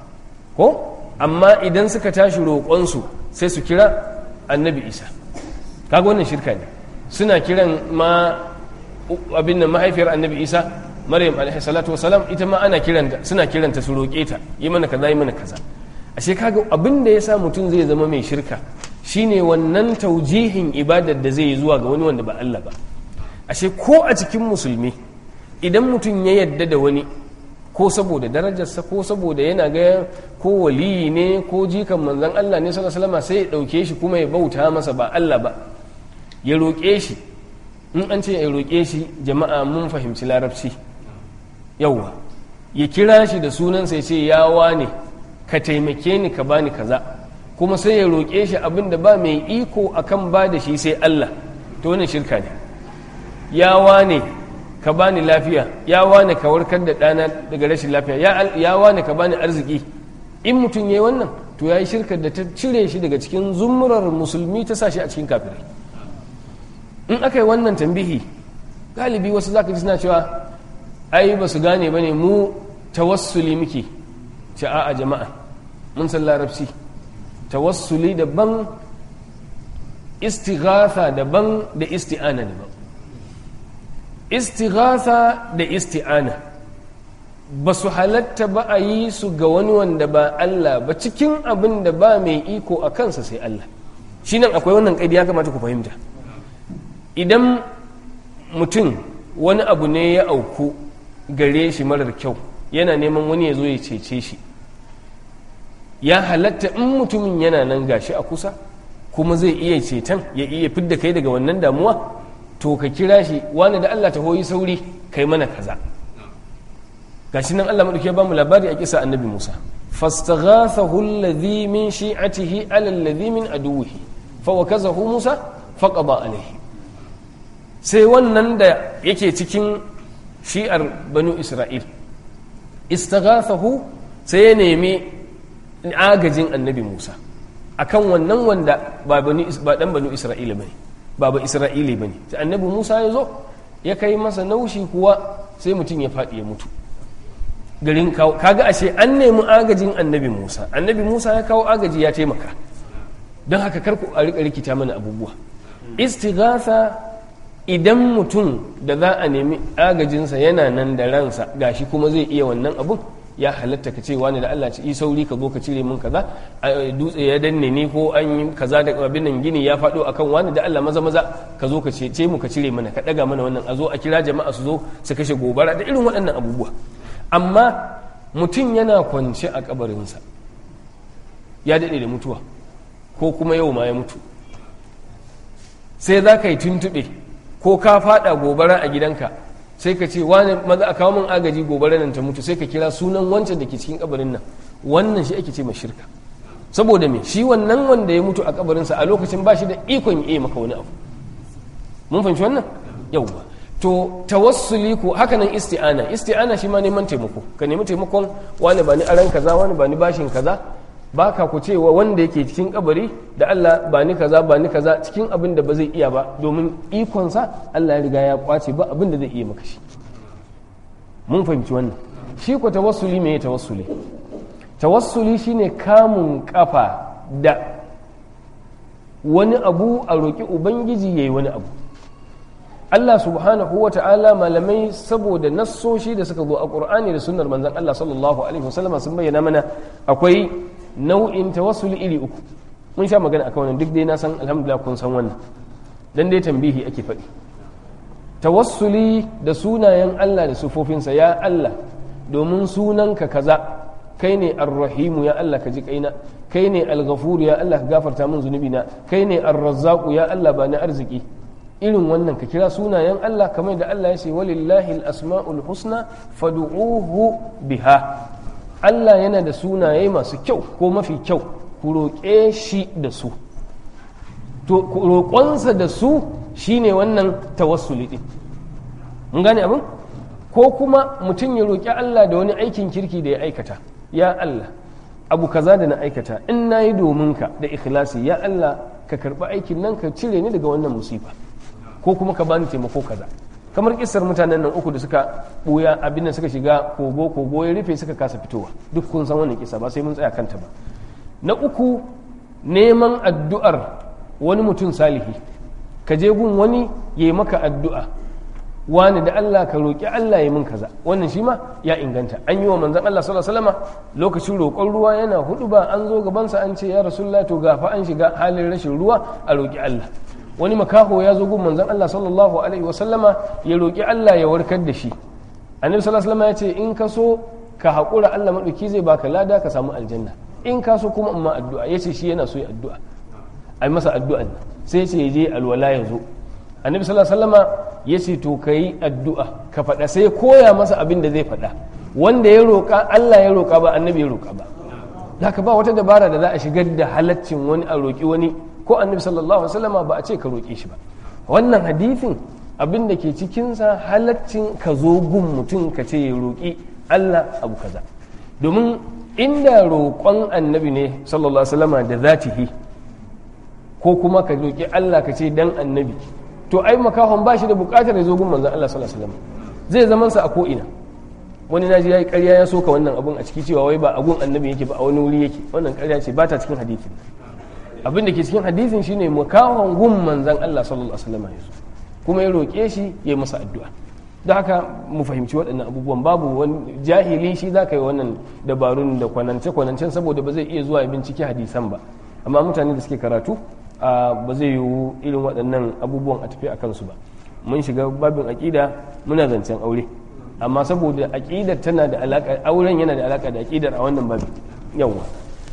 ko, amma idan suka tashi roƙonsu sai su kira annabi Isa. Kaga wannan shirka ne. Suna kiran ma abin nan mahaifiyar annabi Isa, Maryam alaihi salatu wasalam, ita ma ana kiranta, suna kiranta su roƙe ta, yi mana kaza yi mana kaza. Ashe kaga abin da yasa mutum zai zama mai shirka shine wannan taujihin ibadar da zai yi zuwa ga wani wanda ba Allah ba. Ashe ko a cikin musulmi idan mutum ya yadda da wani, ko saboda darajarsa ko saboda yana ga ko waliyi ne ko jikan manzon Allah ne sallallahu alaihi wasallam, sai ya dauke shi kuma ya bauta masa ba Allah ba, ya roƙe shi. In an ce ya roƙe shi, jama'a mun fahimci larabci, yawwa ya kira shi da sunansa ya ce ya wane ka taimake ni ka bani kaza, kuma sai ya roƙe shi abin da ba mai iko akan ba da shi sai Allah, to wannan shirka ne. Ya wane ka bani lafiya, ya wane ka warkar da ɗana daga rashin lafiya, ya wane ka bani arziki. In mutum ya yi wannan, to ya yi shirkar da ta cire shi daga cikin zumurar musulmi, ta sa shi a cikin kafirai. In aka yi wannan tambihi, galibi wasu za ka ji suna cewa ai ba su gane ba ne, mu tawassuli muke. Ce a'a jama'a, mun san larabci, tawassuli daban, istighatha daban da isti'ana daban. Istighatha da isti'ana ba su halatta ba a yi su ga wani wanda ba Allah ba, cikin abin da ba mai iko a kansa sai Allah. Shi nan akwai wannan ƙaidi, ya kamata ku fahimta. Idan mutum wani abu ne ya auku gare shi marar kyau, yana neman wani ya zo ya cece shi, ya halatta in mutumin yana nan gashi a kusa kuma zai iya ceton, ya iya fidda kai daga wannan damuwa, to ka kira shi, wani da Allah ta hoyi sauri kai mana kaza. Gashi nan Allah madauki ya bamu labari a kisa annabi Musa, fastaghathahu alladhi min shi'atihi ala alladhi min aduwwihi fawakazahu Musa faqada alayhi. Sai wannan da yake cikin shi'ar banu Isra'il, istaghathahu, sai ya nemi agajin annabi Musa akan wannan wanda ba dan banu Isra'ila bane, ba Isra'ili bane. Sai annabi Musa ya zo ya kai masa naushi kuwa sai mutum ya faɗi ya mutu. Garin kaga ashe an nemi agajin annabi Musa ya kawo agaji, ya taimaka. Don haka karku a rika rikita mana abubuwa. Istighatha idan mutum da za a nemi agajinsa yana nan da ransa gashi kuma zai iya wannan abun, ya halatta ka ce wani da Allah ci sauri ka zo ka cire min kaza, dutse ya danne ni ko an yi kaza da abin nan gini ya faɗo akan wani da Allah maza maza ka zo ka ce mu ka cire mana, ka ɗaga mana wannan, a zo a kira jama'a su zo su kashe gobara da irin waɗannan abubuwa. Amma mutum yana kwance a kabarinsa ya daɗe da mutuwa ko kuma yau ma ya mutu, sai za ka yi tuntuɓe ko ka faɗa gobara a gidanka, sai ka ce wani maza a kawo min agaji gobara nan ta mutu, sai ka kira sunan wancan da ke cikin kabarin nan, wannan shi ake ce ma shirka. Saboda me? Shi wannan wanda ya mutu a kabarinsa a lokacin ba shi da ikon ya maka wani abu. Mun fahimci wannan? Yawwa. To tawassuli ko haka nan isti'ana shi ma neman taimako, ka nemi taimakon wani ba ni aran kaza, wani ba ni bashin kaza, ba ka ku cewa wanda yake cikin kabari da Allah ba ni kaza cikin abin da ba zai iya ba, domin ikonsa Allah ya riga ya kwace ba abin da zai iya maka shi. Mun fahimci wannan. Shi ko tawassuli me tawassuli? Tawassuli shine kamun kafa da wani abu a roki ubangiji yayi wani abu. Allah subhanahu wa ta'ala, malamai saboda nassoshi da suka zo a Qur'ani da sunnar manzon Allah sallallahu alaihi wasallam sun bayyana mana akwai nau'in tawassuli iri uku. Mun sha magana akan wannan, duk dai na san alhamdulillah kun san wannan, dan dai tambihi ake faɗi. Tawassuli da sunayen Allah da sufofinsa, ya Allah domin sunanka kaza, kai ne ar-rahimu ya Allah ka ji kaina, kai ne al-ghafur ya Allah ka gafarta min zunubina, kai ne ar-razzaq ya Allah ba ni arziki. Irin wannan ka kira sunayen Allah kamar da Allah ya ce walillahi al-asma'ul husna fad'uhu biha. Allah yana da sunaye masu kyau ko mafi kyau, ku roƙe shi da su. To roƙonsa da su shine wannan tawassuli din. Mun gane abin? Ko kuma mutum ya roƙi Allah da wani aikin kirki da ya aikata. Ya Allah, abu kaza da na aikata in nayi domin ka da ikhlasi, ya Allah ka karɓi aikin nan ka cire ni daga wannan musiba. Ko kuma ka bani taimako kaza. Kamar kissar mutanen nan uku da suka buya abin da suka shiga kogo ya rufe suka kasa fitowa, duk kun san wannan kissa ba sai mun tsaya kanta ba. Na uku, neman addu'ar wani mutum salihi, ka je gun wani yayi maka addu'a, wani da Allah ka roki Allah ya min kaza, wannan shi ma ya inganta. An yi wa manzon Allah sallallahu alaihi wasallam lokacin roƙon ruwa yana huɗuba, an zo gabansa an ce ya rasulullah to gafa an shiga halin rashin ruwa a roki Allah. Wani makaho ya zo gun manzon Allah sallallahu alaihi wasallama ya roƙi Allah ya warkar da shi. Annabi sallallahu alaihi wasallama ya ce in ka so ka haƙura, Allah maɗauki zai baka lada ka samu aljanna, in ka so kuma amma addu'a. Ya ce shi yana so ya addu'a, ai masa addu'an, sai ya ce ya je alwala ya zo. Annabi sallallahu alaihi wasallama ya ce to ka yi addu'a ka faɗa, sai ya koya masa abin da zai faɗa. Wanda ya roƙa Allah ya roƙa ba annabi ya roƙa ba. Haka ba wata dabara da za a shigar da halaccin wani a roƙi wani, ko annabi sallallahu alaihi wasallama ba a ce ka roƙe shi ba. Wannan hadithin abin da ke cikinsa halaccin ka zo gun mutum ka ce ya roƙi Allah abu kaza. Domin inda roƙon annabi ne sallallahu alaihi wasallama da zatihi, ko kuma ka roƙi Allah ka ce dan annabi, to ai makahon ba shi da buƙatar ya zo gun manzon Allah sallallahu alaihi wasallama, zai zaman sa a ko ina. Wani naji yayi ƙarya ya soka wannan abun a ciki cewa wai ba a gun annabi yake ba, a wani wuri yake. Wannan ƙarya ce, ba ta cikin hadithin. Abin da ke cikin hadisin shine makahon gun manzan Allah sallallahu alaihi wasallam yazo kuma ya roƙe shi ya masa addu'a. Don haka mu fahimci waɗannan abubuwan, babu wani jahili shi za ka yi wannan dabarun da kwanancen saboda ba zai iya zuwa ya bincike hadisan ba. Amma mutane da suke karatu ba zai yiwu irin waɗannan abubuwan a tafi a kansu ba. Mun shiga babin aƙida muna zancen aure, amma saboda aƙidar tana da alaƙa, auren yana da alaƙa da aƙidar a wannan babin. Yawwa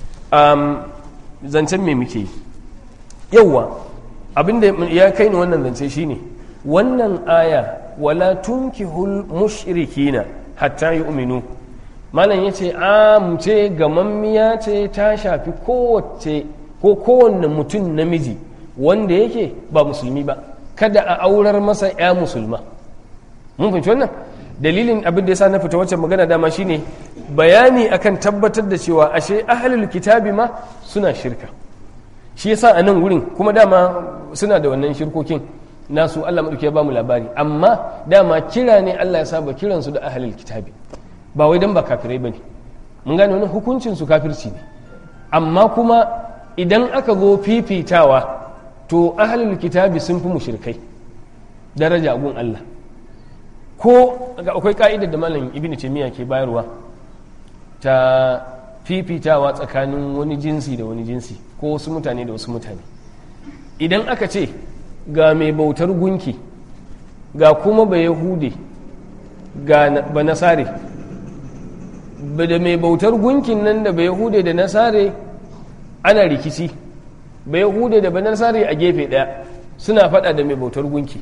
zancen me muke yauwa abinda ya kai ni wannan zance shine wannan aya wala tunkihul mushrikina hatta yu'minu, malam yace amce gamammiya ce, ta shafi kowace ko kowanne mutum namiji wanda yake ba musulmi ba, kada a aurar masa ya musulma. Mun fahimci wannan dalilin abin da yasa na fita wacce magana dama shine bayani akan tabbatar da cewa ashe ahlul kitabi ma suna shirka. Shi yasa a nan wurin kuma dama suna da wannan shirkokin nasu, Allah madauki ya ba mu labari, amma dama kira ne Allah ya saba kiransu da ahlul kitabi, ba wai dan ba kafirai bane. Mun gane wannan hukuncin su kafirci ne, amma kuma idan aka zo fifitawa to ahlul kitabi sun fi mushrikai. daraja a gun Allah. Ko akwai ka'idar da malam ibnu taymiya ke bayarwa ta fifitawa tsakanin wani jinsi da wani jinsi ko wasu mutane da wasu mutane. Idan aka ce ga mai bautar gunki ga kuma ba yahude ga ba nasare, da mai bautar gunkin nan da ba yahude da nasare ana rikici, ba yahude da ba nasare a gefe daya suna fada da mai bautar gunki,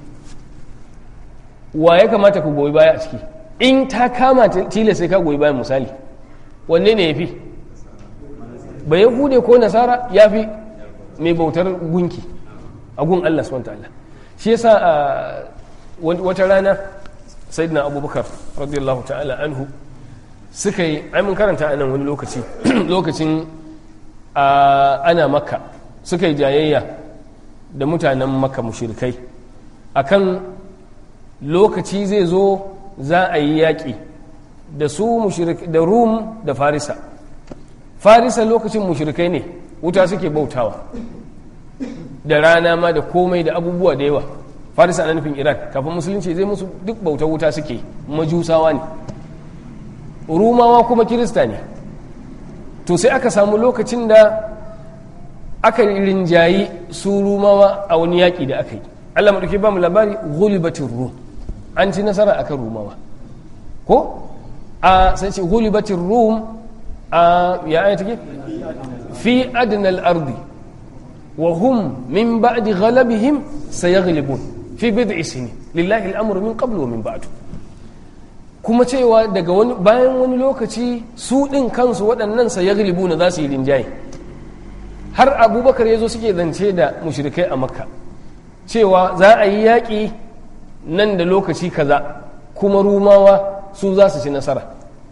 wa ya kamata ku goyi baya a ciki? In ta kama tilas sai ka goyi bayan, misali wanne ne ya fi, ba yahude ko nasara ya fi mai bautar gunki a gun Allah subhanahu wa ta'ala. Shi yasa wata rana sayyidina abubakar radiyallahu ta'ala anhu suka yi, ai mun karanta a nan wani lokaci lokacin ana makka suka yi jayayya da mutanen makka mushrikai akan lokaci zai zo za a yi yaƙi da su da rum da farisa. Farisa lokacin mushrikai ne, wuta suke bautawa da rana ma da komai da abubuwa da yawa. Farisa na nufin Iran, kafin musulunci zai musu duk bautar wuta suke, majusawa ne. Rumawa kuma kirista ne. To sai aka samu lokacin da aka rinjayi su rumawa a wani yaƙi da aka yi. Allah maɗauki ba mu labari, ghulibatir rum, an ci nasara akan rumawa ko a sai ce ghulibatir rum ya aya take fi adnal ardi wa hum min ba'di ghalabihim sayaghlibun fi bid'i sinin lillahi al-amru min qablu wa min ba'du. Kuma cewa daga wani bayan wani lokaci su din kansu waɗannan sayaghlibuna za su yi rinjaye. Har Abubakar yazo suke zance da mushrikai a Makka cewa za a yi yaƙi nan da lokaci kaza kuma rumawa su za su ci nasara.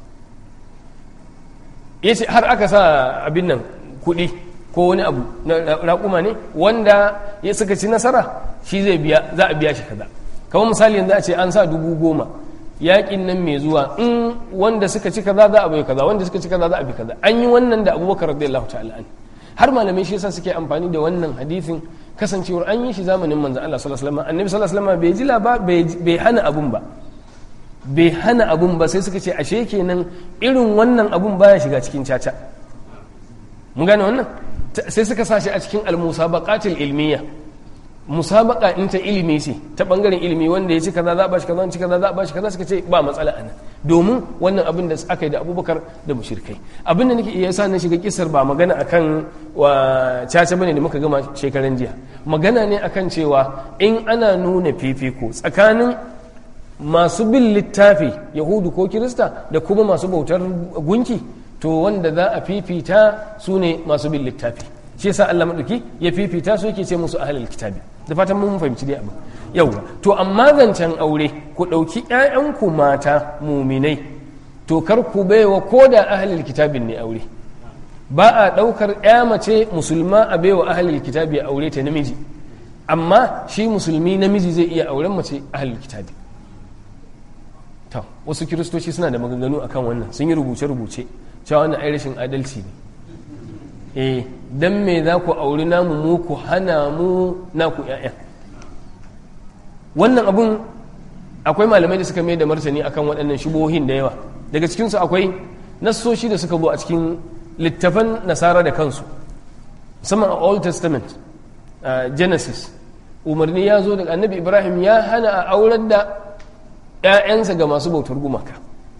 Yace har aka sa abin nan kuɗi ko wani abu na raƙuma ne wanda ya suka ci nasara shi zai biya, za a biya shi kaza. Kamar misali yanzu a ce an sa 10,000 yaƙin nan mai zuwa, in wanda suka ci kaza za a bai kaza, wanda suka ci kaza za a bi kaza. An yi wannan da Abubakar radiyallahu ta'ala an. Har malamai shi yasa suke amfani da wannan hadisin kasancewar an yi shi zamanin manzon Allah sallallahu alaihi wasallam. Annabi sallallahu alaihi wasallam bai ji bai hana abun ba. Bai hana abun ba, sai suka ce ashe kenan irin wannan abun baya shiga cikin caca. Mun gane wannan? Sai suka sashi a cikin al-musabaqatil ilmiya. Musabaqa in ta ilimi ce, ta bangaren ilimi, wanda ya ci kaza za a bashi kaza, ci kaza za a bashi kaza, suka ce ba matsala anan. Domin wannan abin da aka yi da Abubakar da mushrikai. Abin da nake iya sa na shiga kisar ba magana akan wa caca bane da muka gama shekaran jiya. Magana ne akan cewa in ana nuna fifiko tsakanin masu bin littafi Yahudu ko Kirista da kuma masu bautar gunki, to wanda za a fifita su ne masu bin littafi. Shi yasa Allah madauki ya fifita su, yake ce musu ahlul kitabi. Da fatan mun fahimci dai abin. Yauwa, to amma zancen aure, ku dauki ƴaƴanku mata muminai, to kar ku baiwa koda ahlul kitabin ne aure. Ba a daukar ƴa mace musulma a baiwa ahlul kitabi aure ta namiji. Amma shi musulmi namiji zai iya auren mace ahlul kitabi. To, wasu kiristoci suna da maganganu akan wannan, sun yi rubuce-rubuce cewa wannan ai rashin adalci ne. Dan me za ku auri namu mu ku hana mu naku ƴaƴan? Wannan abun akwai malamai da suka mai da martani akan waɗannan shubuhohin da yawa. Daga cikinsu akwai nassoshi da suka zo a cikin littafan nasara da kansu, musamman a Old Testament, Genesis. Umarni ya zo daga annabi Ibrahim ya hana a aurar da ƴaƴansa ga masu bautar gumaka.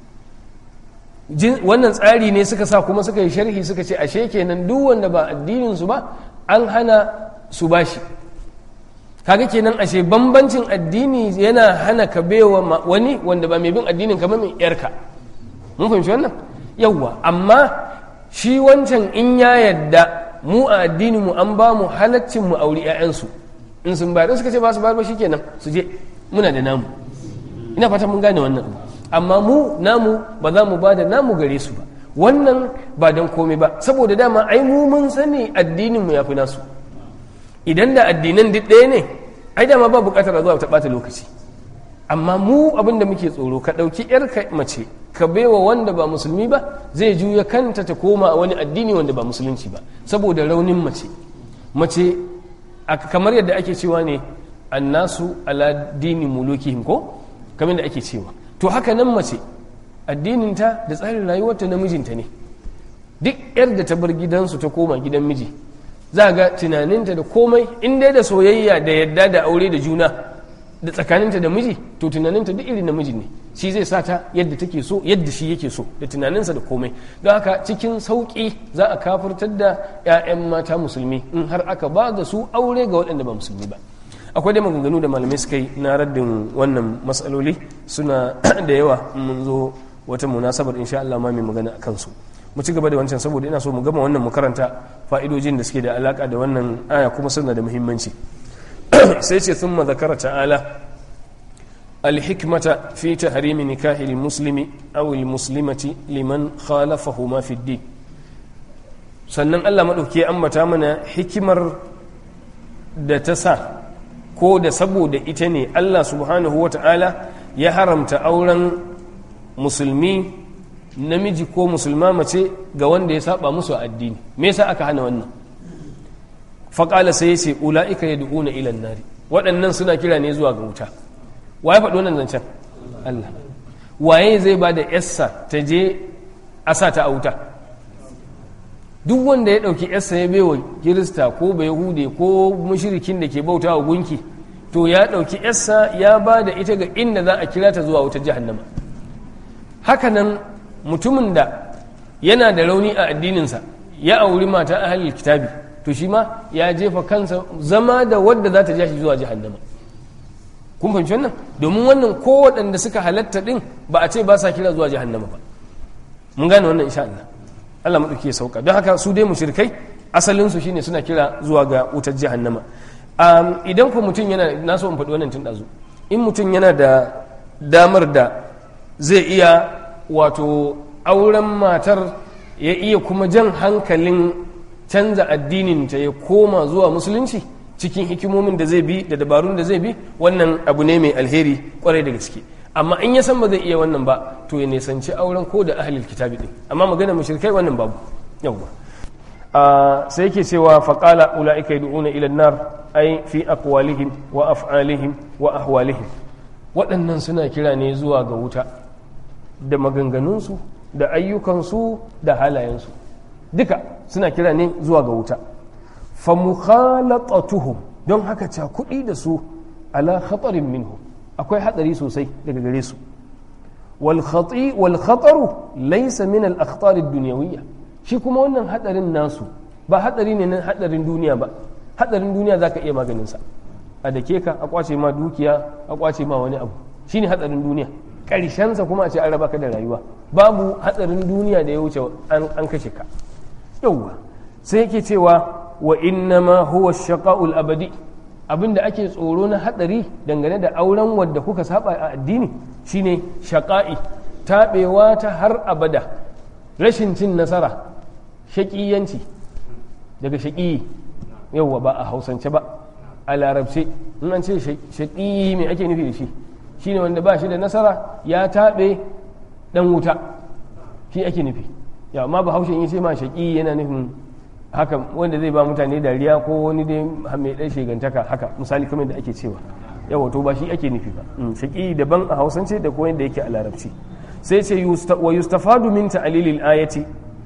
Wannan tsari ne suka sa, kuma suka yi sharhi suka ce ashe kenan duk wanda ba addininsu ba an hana su bashi. Kaga kenan ashe bambancin addini yana hana ka baiwa wani wanda ba mai bin addinin kamar mai yarka. Mun fahimci wannan? Yawwa, amma shi wancan in ya yadda mu a addinin mu an ba mu halaccin mu auri ƴaƴansu, in sun bayar, suka ce ba su bayar ba shikenan su je, muna da namu. Ina fata mun gane wannan. Amma mu namu ba za mu ba da namu gare su ba. Wannan ba don komai ba, saboda dama ai mu mun sani addininmu ya fi nasu. Idan da addinan duk ɗaya ne, ai dama ba buƙatar a zuwa ta ɓata lokaci. Amma mu abin da muke tsoro, ka ɗauki ‘yarka mace ka baiwa wanda ba musulmi ba, zai juya kanta ta koma a wani addini wanda ba musulunci ba, saboda raunin mace. Mace kamar yadda ake cewa ne, annasu ala dini mulukihim ko kamar da ake cewa to haka nan mace addininta da tsarin rayuwarta na mijinta ne duk yar da ta bar gidansu ta koma gidan miji za ga tunaninta da komai in dai da soyayya da yadda da aure da juna da tsakaninta da miji to tunaninta duk irin namiji ne shi zai sa ta yadda take so yadda shi yake so da tunaninsa da komai don haka cikin sauƙi za a kafirtar da 'ya'yan mata musulmi in har aka ba da su aure ga waɗanda ba musulmi ba akwai dai maganganu da malamai suka yi na raddin wannan matsaloli suna da yawa mun zo wata munasabar insha Allah ma mai magana a kansu mu ci gaba da wancan saboda ina so mu gama wannan mu karanta fa'idojin da suke da alaka da wannan aya kuma suna da muhimmanci sai ce thumma zakara ta'ala al-hikmata fi tahrimi nikahi al-muslimi aw al-muslimati liman khalafahuma fi ad-din sannan Allah madauki ya ambata mana hikimar da ta sa ko da saboda ita ne Allah subhanahu wata'ala ya haramta auren musulmi namiji ko musulma mace ga wanda ya saba musu a addini me yasa aka hana wannan faƙala sai yace ula'ika yad'una ila an-nari waɗannan suna kira ne zuwa ga wuta waye faɗo wannan zancen Allah waye zai ba da yassa ta je a sa ta a wuta duk wanda ya ɗauki yassa ya baiwa kirista ko bayahude ko mushrikin da ke bauta wa gunki to ya ɗauki yassa ya ba da ita ga inda za a kira ta zuwa wutar jahannama hakanan mutumin da yana da rauni a addininsa ya auri mata ahlul kitabi to shi ma ya jefa kansa zama da wadda za ta ja shi zuwa jahannama kun fahimci wannan domin wannan ko waɗanda suka halatta din ba a ce ba sa kira zuwa jahannama ba mun gane wannan insha Allah Allah madauki ya sauka don haka su dai mushrikai asalin su shine suna kira zuwa ga wutar jahannama idan ko mutum yana na so in faɗi wannan tun ɗazu in mutum yana da damar da zai iya wato auren matar ya iya kuma jan hankalin canza addininta ya koma zuwa musulunci cikin hikimomin da zai bi da dabarun da zai bi wannan abu ne mai alheri kwarai da gaske amma in ya san ba zai iya wannan ba to ya nisanci auren ko da ahlul kitabi din amma magana mushrikai wannan babu yawwa sai yake cewa faqala ulaika yad'una ila an-nar ay fi aqwalihim wa af'alihim wa ahwalihim waɗannan suna kira ne zuwa ga wuta da maganganunsu da ayyukansu da halayensu duka suna kira ne zuwa ga wuta fa mukhalatatuhum don haka cakuɗi da su ala khatarin minhu akwai hatsari sosai daga gare su wal khataru laysa min al akhtar ad dunyawiyya shi kuma wannan hadarin nasu ba hadari ne na hadarin duniya ba hadarin duniya zaka iya maganin sa a dake ka a kwace ma dukiya a kwace ma wani abu shine hadarin duniya karshensa kuma a ce an raba ka da rayuwa babu hadarin duniya da ya wuce an kashe ka yauwa sai yake cewa wa innama huwa shaqa'ul abadi abinda ake tsoro na hadari dangane da auren wadda kuka saba a addini shine shaqa'i tabewa ta har abada rashin cin nasara shaqiyanci daga shaqiyi yauwa ba a hausance ba a larabce in an ce shaqiyi me ake nufi da shi shine wanda ba shi da nasara ya tabe dan wuta shi ake nufi ya amma ba haushe in ce ma shaƙi yana nufin haka wanda zai ba mutane dariya ko wani dai mai ɗan shegantaka haka misali kamar da ake cewa yawa to ba shi ake nufi ba shaƙi daban a hausance da ko yadda yake a larabci sai ce wa yustafadu min ta'lilil ayati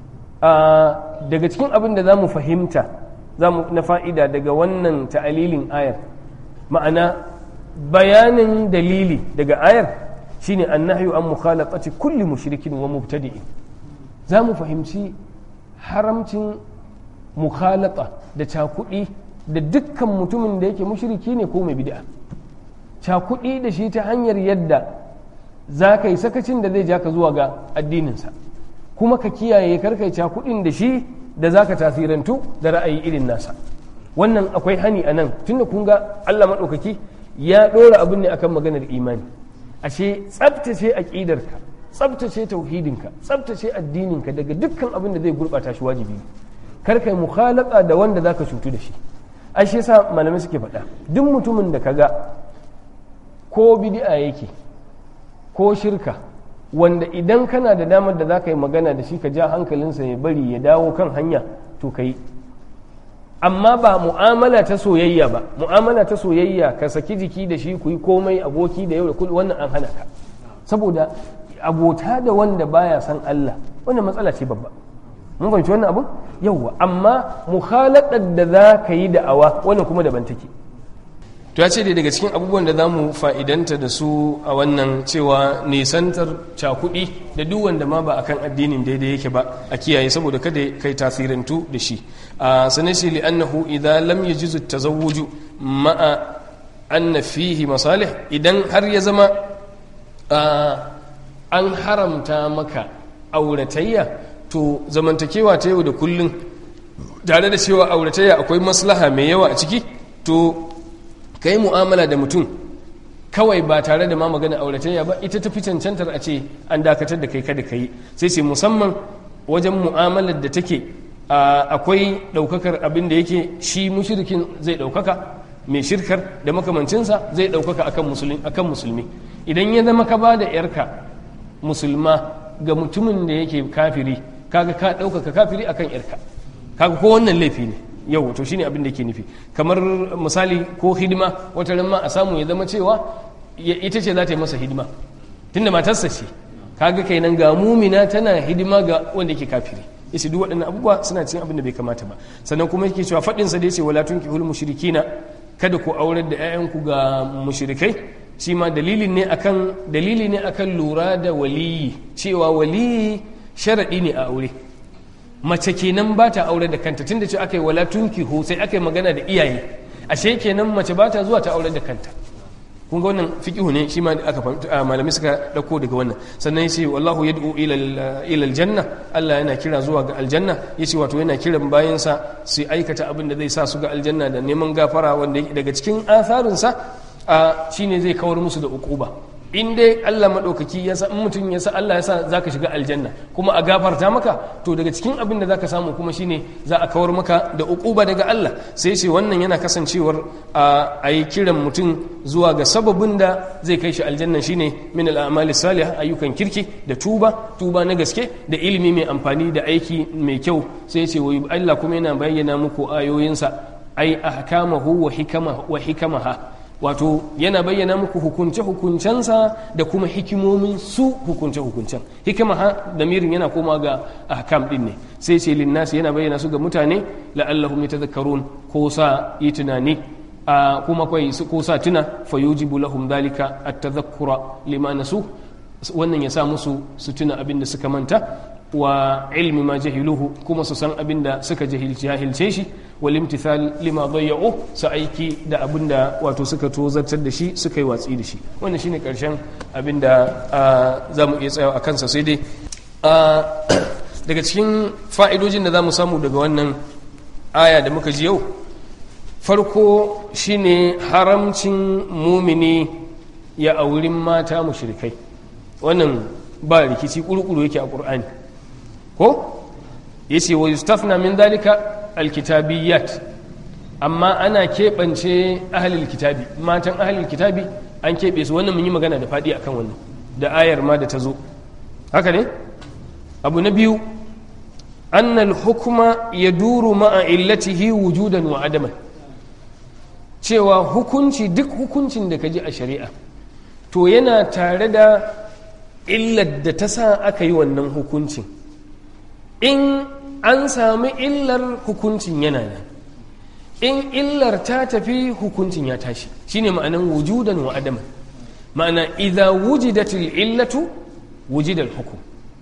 daga cikin abin da zamu fahimta na fa'ida daga wannan ta'lilin ayar ma'ana bayanin dalili daga ayar shine annahyu an mukhalafati kulli mushrikin wa mubtadi'in za mu fahimci haramcin mukhalata da cakuɗi da dukkan mutumin da yake mushriki ne ko mai bid'a cakuɗi da shi ta hanyar yadda za ka yi sakacin da zai ja ka zuwa ga addininsa kuma ka kiyaye karkai cakuɗin da shi da za ka tasirantu da ra'ayi irin nasa wannan akwai hani a nan tunda kun ga Allah maɗaukaki ya ɗora abin ne akan maganar imani ashe tsabtace aƙidarka tsabtace tauhidinka tsabtace addininka daga dukkan abin da zai gurɓata shi wajibi kar kai mukhalata da wanda zaka cutu da shi ai shi yasa malamai suke faɗa duk mutumin da kaga ko bid'a yake ko shirka wanda idan kana da damar da zaka yi magana da shi ka ja hankalinsa ya bari ya dawo kan hanya to kai amma ba mu'amala ta soyayya ba. Mu'amala ta soyayya ka saki jiki da shi ku yi komai aboki da yau da kullum, wannan an hana ka, saboda abota da wanda baya san Allah wannan matsala ce babba. Mun fahimci wannan abun yawwa, amma mukhalatar da za ka yi da'awa wannan kuma daban take. To ya ce dai daga cikin abubuwan da za mu fa'idanta da su a wannan cewa nisantar cakuɗi da duk wanda ma ba akan addinin daidai yake ba a kiyaye, saboda kada kai tasirantu da shi. Sannan shi li'annahu idza lam yajuzu tazawwuju ma'a anna fihi masalih, idan har ya zama an haramta maka auratayya, to zamantakewa ta yau da kullum tare da cewa auratayya akwai maslaha mai yawa a ciki, to ka yi mu'amala da mutum kawai ba tare da ma magana auratayya ba, ita tafi cancantar a ce an dakatar da kai kada ka yi. Sai ce musamman wajen mu'amalar da take akwai ɗaukakar abin da yake shi mushrikin zai ɗaukaka, mai shirkar da makamancinsa zai ɗaukaka akan musulmi. Idan ya zama ka ba da ‘yarka musulma ga mutumin da yake kafiri, kaga ka ɗaukaka kafiri akan ‘yarka, kaga ko wannan laifi ne. Yau to shine abin da ke nufi. Kamar misali ko hidima, wata ran ma a samu ya zama cewa ita ce za ta yi masa hidima tunda matarsa ce, kaga kenan ga mumina tana hidima ga wanda yake kafiri. Yace duk waɗannan abubuwa suna cikin abin da bai kamata ba. Sannan kuma yake cewa faɗin sa da yace wala tunkihul mushrikina, kada ku aurar da ƴaƴanku ga mushrikai, shi ma dalili ne akan lura da waliyi, cewa waliyi sharadi ne a aure. Mace kenan ba ta aure da kanta, tunda ce aka yi wala tunkihu sai aka yi magana da iyaye, ashe kenan mace ba ta zuwa ta aure da kanta. kun ga wannan fiqhu ne shi ma aka malami suka dauko daga wannan. Sannan yace wallahu yad'u ila aljanna, Allah yana kira zuwa ga aljanna, yace wato yana kiran bayansa su aikata abin da zai sa su ga aljanna da neman gafara, wanda daga cikin atharin sa shine zai kawar musu da uquba. In dai Allah maɗaukaki ya sa, mutum ya sa Allah ya sa za ka shiga aljanna kuma a gafarta maka, to daga cikin abin da za ka samu kuma shine za a kawar maka da uquba daga Allah. Sai ce wannan yana kasancewar a yi kiran mutum zuwa ga sababin da zai kai shi aljanna, shine min al'amali salih, ayyukan kirki da tuba na gaske da ilimi mai amfani da aiki mai kyau. Sai ce wai Allah kuma yana bayyana muku ayoyinsa, ai ahkamahu wa hikamaha, wato yana bayyana muku hukunce-hukuncensa da kuma hikimomin su hukunce-hukuncen. Hikima ha damirin yana koma ga ahkam din ne. Sai ce linnasi, yana bayyana su ga mutane la'allahum yatadhakkarun, ko sa yi tunani kuma ko sa tuna, fayujibu lahum dhalika at-tadhakkura lima nasu, wannan ya sa musu su tuna abin da suka manta, wa ilmi ma jahiluhu, kuma su san abin da suka jahilce shi, wal imtithal lima dayya'u, su aiki da abin da wato suka tozartar da shi, suka yi watsi da shi. Wannan shine karshen abin da za mu iya tsayawa a kansa. Sai dai daga cikin fa'idojin da za mu samu daga wannan aya da muka ji yau, farko shine haramcin mumini ya aurin mata mushrikai. Wannan ba rikici, kurkuru yake a Qur'ani ko yace wa yustafna min dalika alkitabiyat, amma ana keɓance ahlul kitabi, matan ahlul kitabi an keɓe su. Wannan mun yi magana da faɗi akan wannan da ayar ma da ta zo haka ne. Abu na biyu, annal hukma yaduru ma'a illatihi wujudan wa adaman, cewa hukunci, duk hukuncin da kaji a shari'a to yana tare da illar da ta sa aka yi wannan hukuncin. In an sami illar, hukuncin yana nan. In illar ta tafi, hukuncin ya tashi. Shine ma'anan wujudan wa adaman. Ma'ana idza wujidatil illatu wujida al-hukm,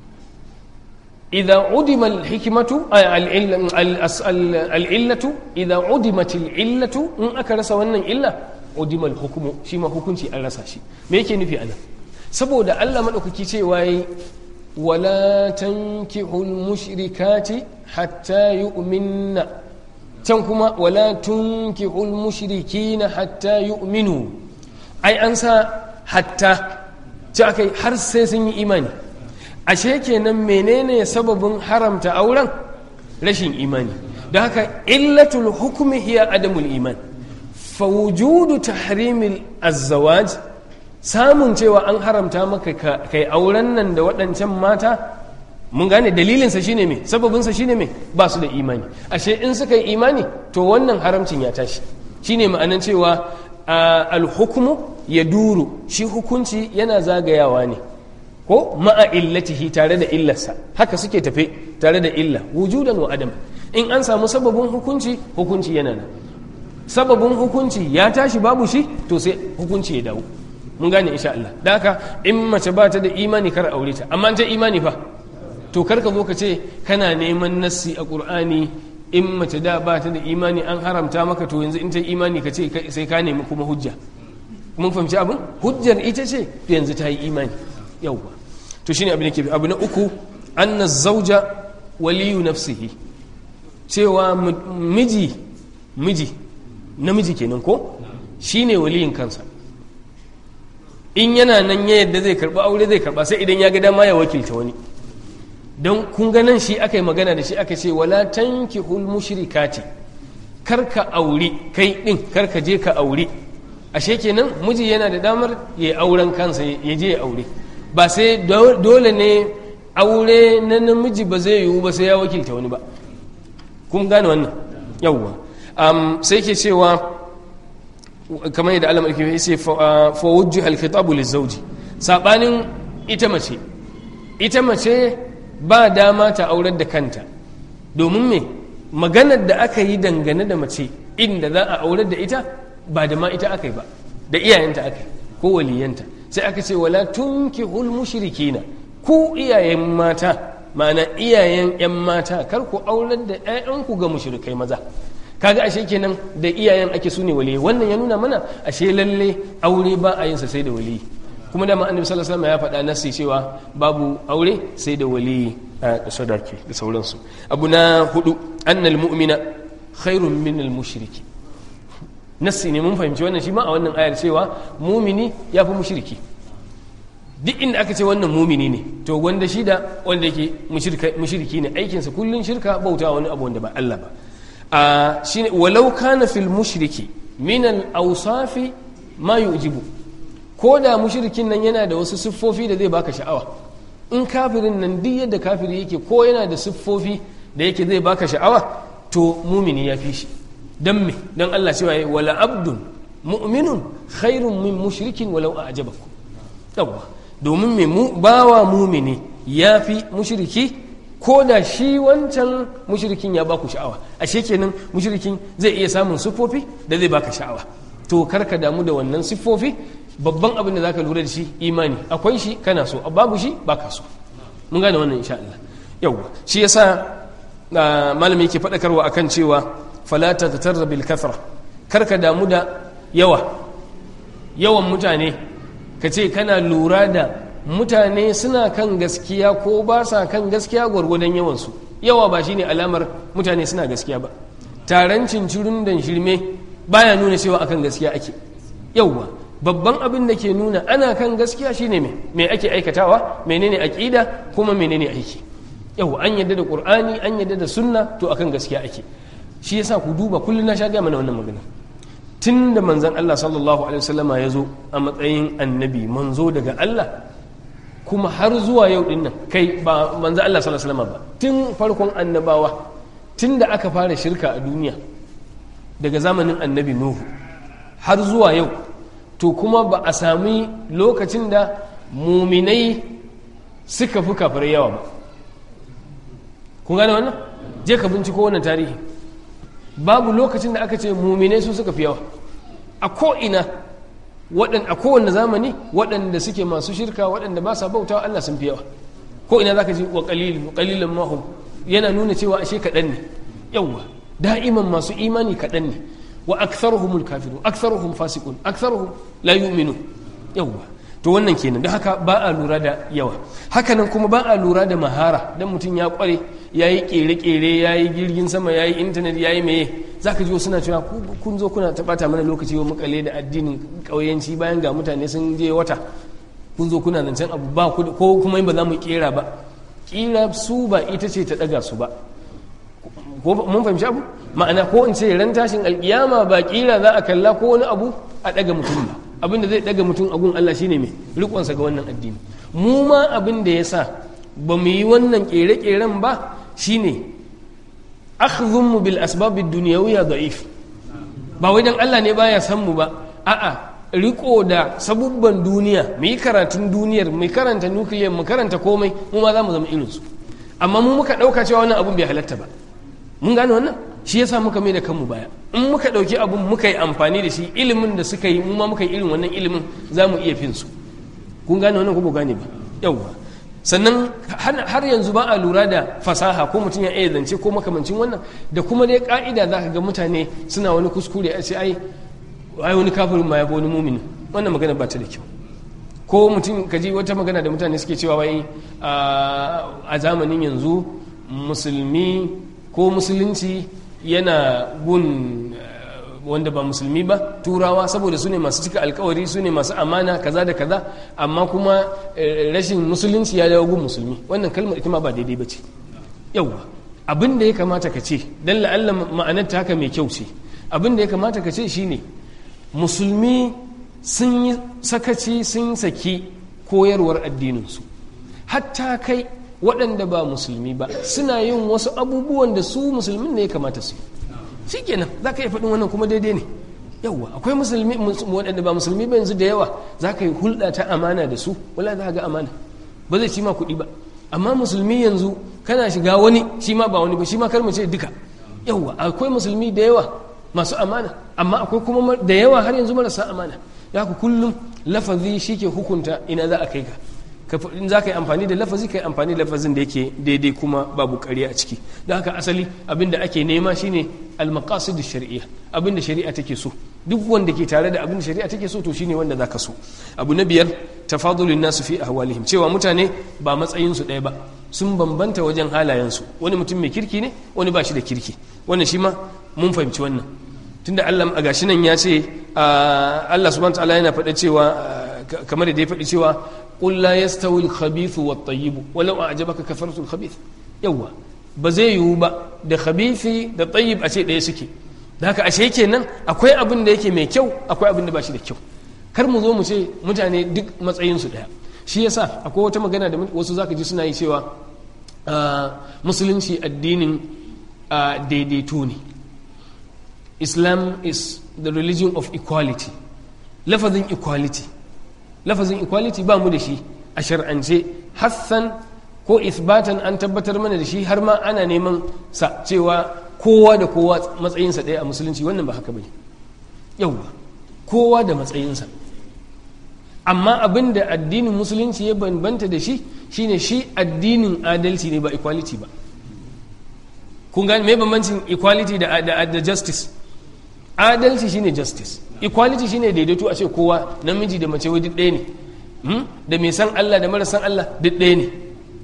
idza udima al-hikmatu al-illatu, idza udimat al-illatu, in aka rasa wannan illa, udima al-hukmu, shi ma hukunci an rasa shi. Me yake nufi anan? Saboda Allah madaukaki cewa yi wala tankihul mushrikati hatta yu'minna, can kuma wala tunkihul mushrikina hatta yu'minu. Ai an sa hatta, ce akai har sai sun yi imani. Ashe kenan menene sababin haramta auren? Rashin imani. Da haka illatul hukmi hiya adamul iman. Fa wujudu tahrimil azzawaj, samun cewa an haramta maka kai auren nan da waɗancan mata, mun gane dalilinsa shine me, sababinsa shine me, ba su da imani. Ashe in suka yi imani to wannan haramcin ya tashi. Shine ma'anan cewa al-hukmu yaduru, shi hukunci yana zagayawa ne ko ma'a illatihi, tare da illarsa. Haka suke tafe tare da illa, wujudan wa adam. In an samu sababin hukunci, hukunci yana nan. Sababin hukunci ya tashi babu shi, to sai hukunci ya dawo. Mun gane insha Allah. Da haka in mace ba ta da imani kar aure ta, amma ta imani fa to kar ka zo ka ce kana neman nassi a Qur'ani in mace da ba ta da imani an haramta maka, to yanzu in ta imani ka ce sai ka nemi kuma hujja. Mun fahimci abin? Hujjar ita ce to yanzu ta yi imani. Yawwa. To shine abin da ke abu na uku, anna zawja waliyu nafsihi, cewa miji namiji kenan ko shine waliyin kansa. In yana nan ya yadda zai karba aure zai karba, sai idan ya ga dama ya wakilta wani. Don kun ga nan shi aka yi magana da shi aka ce wala tankihul mushrikati, karka aure kai din, karka je ka aure. Ashe kenan miji yana da damar ya auren kansa, ya je ya aure. Ba sai dole ne aure na namiji ba zai yiwu ba sai ya wakilta wani ba. Kun gane wannan? Yawwa. Sai ke cewa kamar yadda Allah mai ce fa wujjiha al-khitabu liz-zawji, sabanin ita mace ba dama ta aurar da kanta, domin me, maganar da aka yi dangane da mace inda za a aurar da ita ba da ma ita aka yi ba, da iyayenta aka yi ko waliyanta. Sai aka ce wala tunkihul mushrikina, ku iyayen mata, ma'ana iyayen 'yan mata, kar ku aurar da 'ya'yanku ga mushrikai maza. Kaga ashe kenan da iyayen ake su ne waliyi. Wannan ya nuna mana ashe lalle aure ba a yin sa sai da waliyi. Kuma da annabi sallallahu alaihi wasallam ya faɗa nasi cewa babu aure sai da waliyi a sadaki da sauransu. Abu na hudu, annal mu'mina khairun min al mushriki. Nasi ne mun fahimci wannan shi ma a wannan ayar cewa mumini ya fi mushriki. Duk inda aka ce wannan mumini ne to wanda shi da wanda yake mushriki ne, aikinsa kullun shirka, bauta wani abu wanda ba Allah ba. Shine walau kana fil mushriki min al awsafi ma yujibu, ko da mushrikin nan yana da wasu siffofi da zai baka sha'awa. In kafirin nan duk yadda kafiri yake ko yana da siffofi da yake zai baka sha'awa, to mumini ya fi shi. Dan me? Dan Allah cewa wala abdun mu'minun khairun min mushrikin walau a'jabakum. Yawwa, domin me, bawa mumini ya fi mushriki, ko da shi wancan mushrikin ya baku sha'awa. Ashe kenan mushrikin zai iya samun siffofi da zai baka sha'awa. To karka damu da wannan siffofi, babban abin da zaka lura da shi imani. Akwai shi kana so, babu shi baka so. Mun gane wannan insha Allah. Yawwa, shi yasa malami yake faɗakarwa akan cewa fala taghtarra bil kathra, karka damu da yawan mutane, kace kana lura da mutane suna kan gaskiya ko ba sa kan gaskiya gwargwadon yawansu. Yawa ba shine alamar mutane suna gaskiya ba. Taron cincirin dan shirme baya nuna cewa akan gaskiya ake. Yawa, babban abin da ke nuna ana kan gaskiya shine me ake aikatawa, menene aqida, kuma menene aiki. Yawa, an yadda da Qur'ani, an yadda da sunna, to akan gaskiya ake. Shi yasa ku duba, kullun na sha ga mana wannan magana. Tun da manzon Allah sallallahu alaihi wasallama ya zo a matsayin annabi, manzo daga Allah, kuma har zuwa yau din nan, kai ba manzo Allah sallallahu alaihi wasallam ba, tun farkon annabawa, tun da aka fara shirka a duniya daga zamanin annabi Nuhu har zuwa yau, to kuma ba a sami lokacin da muminai suka fi kafirai yawa ba. Kun gane wannan? Je ka binciko wannan tarihi. Babu lokacin da aka ce muminai su suka fi yawa a ko'ina, a kowane zamani. Waɗanda suke masu shirka, waɗanda ba sa bauta Allah sun fi yawa. Ko ina zaka ji wa qalilan ma hum, yana nuna cewa ashe kaɗan ne. Yawwa, da'iman masu imani kaɗan ne. Wa aktharuhumul kafirun, aktharuhum fasiqun, aktharuhum la yu'minun. Yawwa, to wannan kenan. Don haka ba a lura da yawa. Haka nan kuma ba a lura da mahara. Dan mutum ya kware, yayi kere-kere, yayi jirgin sama, yayi internet, yayi meye, zaka ji suna cewa kun zo kuna tabata mana lokaci wa makale da addinin kauyanci bayan ga mutane sun je wata. Kun zo kuna zancen abu ba ku, ko kuma ba za mu kera ba. Kira su ba ita ce ta daga su ba. Ko mun fahimci abu? Ma'ana ko in ce ran tashin alkiyama ba kira za a kalla ko wani abu a daga mutum ba. Abinda zai daga mutum a gun Allah shine me? Rikonsa ga wannan addini. Mu ma abin da yasa ba mu yi wannan kere-keren ba shine akhdhum bil asbab ad-dunyawiyya da'if. Ba wai dan Allah ne baya san mu ba, a'a riko da sabubban duniya, mu yi karatun duniyar, mu karanta nukiliyar, mu karanta komai, mu ma za mu zama irinsu. Amma mu muka ɗauka cewa wannan abun bai halatta ba. Mun gane wannan? Shi yasa muka mai da kanmu baya. In muka ɗauki abun muka yi amfani da shi, ilimin da suka yi, mu ma muka yi irin wannan ilimin, za mu iya fin su. Kun gane wannan ko ba gane ba? Yawwa. Sannan har yanzu ba a lura da fasaha ko mutum ya iya zance ko makamancin wannan, da kuma dai ka'ida za ka ga mutane suna wani kuskure a ce ai wani kafirin ma ya fi wani mumini. Wannan magana ba ta da kyau. Ko mutum kaji wata magana da mutane suke cewa wai a zamanin yanzu musulmi ko musulunci yana gun wanda ba musulmi ba, turawa, saboda su ne masu cika alkawari, su ne masu amana, kaza da kaza, amma kuma rashin musulunci ya dawo gun musulmi. Wannan kalmar ita ma ba daidai ba ce. Yauwa, abin da ya kamata ka ce, don la'alla ma'anar ta haka mai kyau ce, abin da ya kamata ka ce shine musulmi sun yi sakaci, sun saki koyarwar addininsu, hatta kai waɗanda ba musulmi ba suna yin wasu abubuwan da su musulmin ne ya kamata su yi. Shi kenan za ka yi faɗin wannan kuma daidai ne. Yawwa, akwai musulmi waɗanda ba musulmi ba yanzu da yawa, za ka yi hulɗa ta amana da su, wala za ka ga amana ba zai ci ma kuɗi ba. Amma musulmi yanzu kana shiga wani shi ma ba wani ba, shi ma kar mu ce duka. Yawwa, akwai musulmi da yawa masu amana, amma akwai kuma da yawa har yanzu marasa amana. Ya ku kullum lafazi shi ke hukunta ina za a kai ka. In za ka yi amfani da lafazi, ka yi amfani da lafazin da yake daidai kuma babu ƙarya a ciki. Da haka asali abin da ake nema shine al-maqasid ash-shar'iyya, abin da shari'a take so. Duk wanda ke tare da abin da shari'a take so to shine wanda zaka so. Abu na biyar, tafadulun nasu fi ahwalihim, cewa mutane ba matsayin su ɗaya ba, sun bambanta wajen halayensu. Wani mutum mai kirki ne, wani ba shi da kirki. Wannan shi ma mun fahimci wannan. Tunda Allah a gashi nan ya ce Allah subhanahu wa ta'ala yana faɗa cewa kamar da ya faɗi cewa قل لا يستوي الخبيث والطيب ولو أعجبك كثرة الخبيث. يوا بزي يوبا da khabithi da tayyib a ce ɗaya suke. Da haka ashe kenan akwai abin da yake mai kyau, akwai abin da ba shi da kyau. Kar mu zo mu ce mutane duk matsayin su ɗaya. Shi yasa akwai wata magana da wasu zaka ji suna yi cewa musulunci addinin daidaito ne. Islam is the religion of equality. Lafazin equality ba mu da shi a shar'ance, hassan ko isbatan an tabbatar mana da shi, har ma ana neman sa cewa kowa da kowa matsayinsa ɗaya a musulunci. Wannan ba haka bane. Yauwa, kowa da matsayinsa, amma abin da addinin musulunci ya bambanta da shi shine shi addinin adalci ne, ba equality ba. Kun gane me bambancin equality da justice? Adalci shine justice, equality shine daidaito, a ce kowa namiji da mace wai duk ɗaya ne, da mai san Allah da mara san Allah duk ɗaya ne.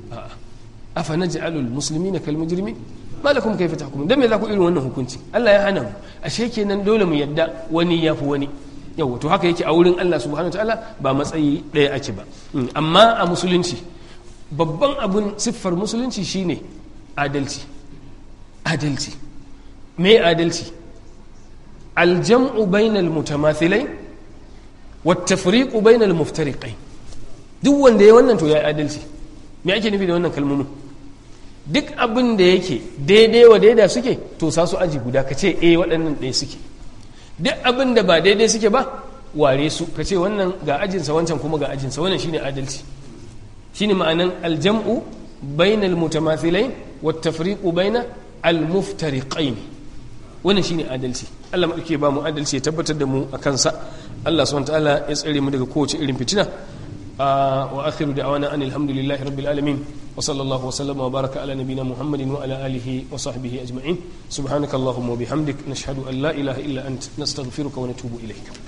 Afa naj'alul muslimina kal mujrimin ma lakum kayfa tahkumun. Dan me za ku irin wannan hukunci? Allah ya hana mu. Ashe kenan dole mu yadda wani yafi wani. Yau to haka yake a wurin Allah subhanahu wataala, ba matsayi ɗaya ake ba. Amma a musulunci babban abun siffar musulunci shine adalci. Me adalci? Aljam'u bainal mutamathilai wat tafriqu bainal muftariqai. Duk wanda ya wannan to ya adalci. Me ake nufi da wannan kalmomin? Duk abin da yake daidai wa daida suke to sa su aji guda, ka ce waɗannan ɗaya suke. Duk abin da ba daidai suke ba ware su, ka ce wannan ga ajinsa wancan kuma ga ajinsa. Wannan shine adalci, shine ma'anan aljam'u bainal mutamathilai wat tafriqu bainal muftariqain. Wannan shine adalci. Allah madauke ba mu adalci, ya tabbatar da mu a kansa. Allah subhanahu wa ta'ala ya tsare mu daga kowace irin fitina. Wa akhiru da'wana anil hamdulillahi rabbil alamin wa sallallahu wa sallama wa baraka ala nabiyyina Muhammadin wa ala alihi wa sahbihi ajma'in. Subhanakallahumma wa bihamdik, nashhadu an la ilaha illa ant, nastaghfiruka wa natubu ilayk.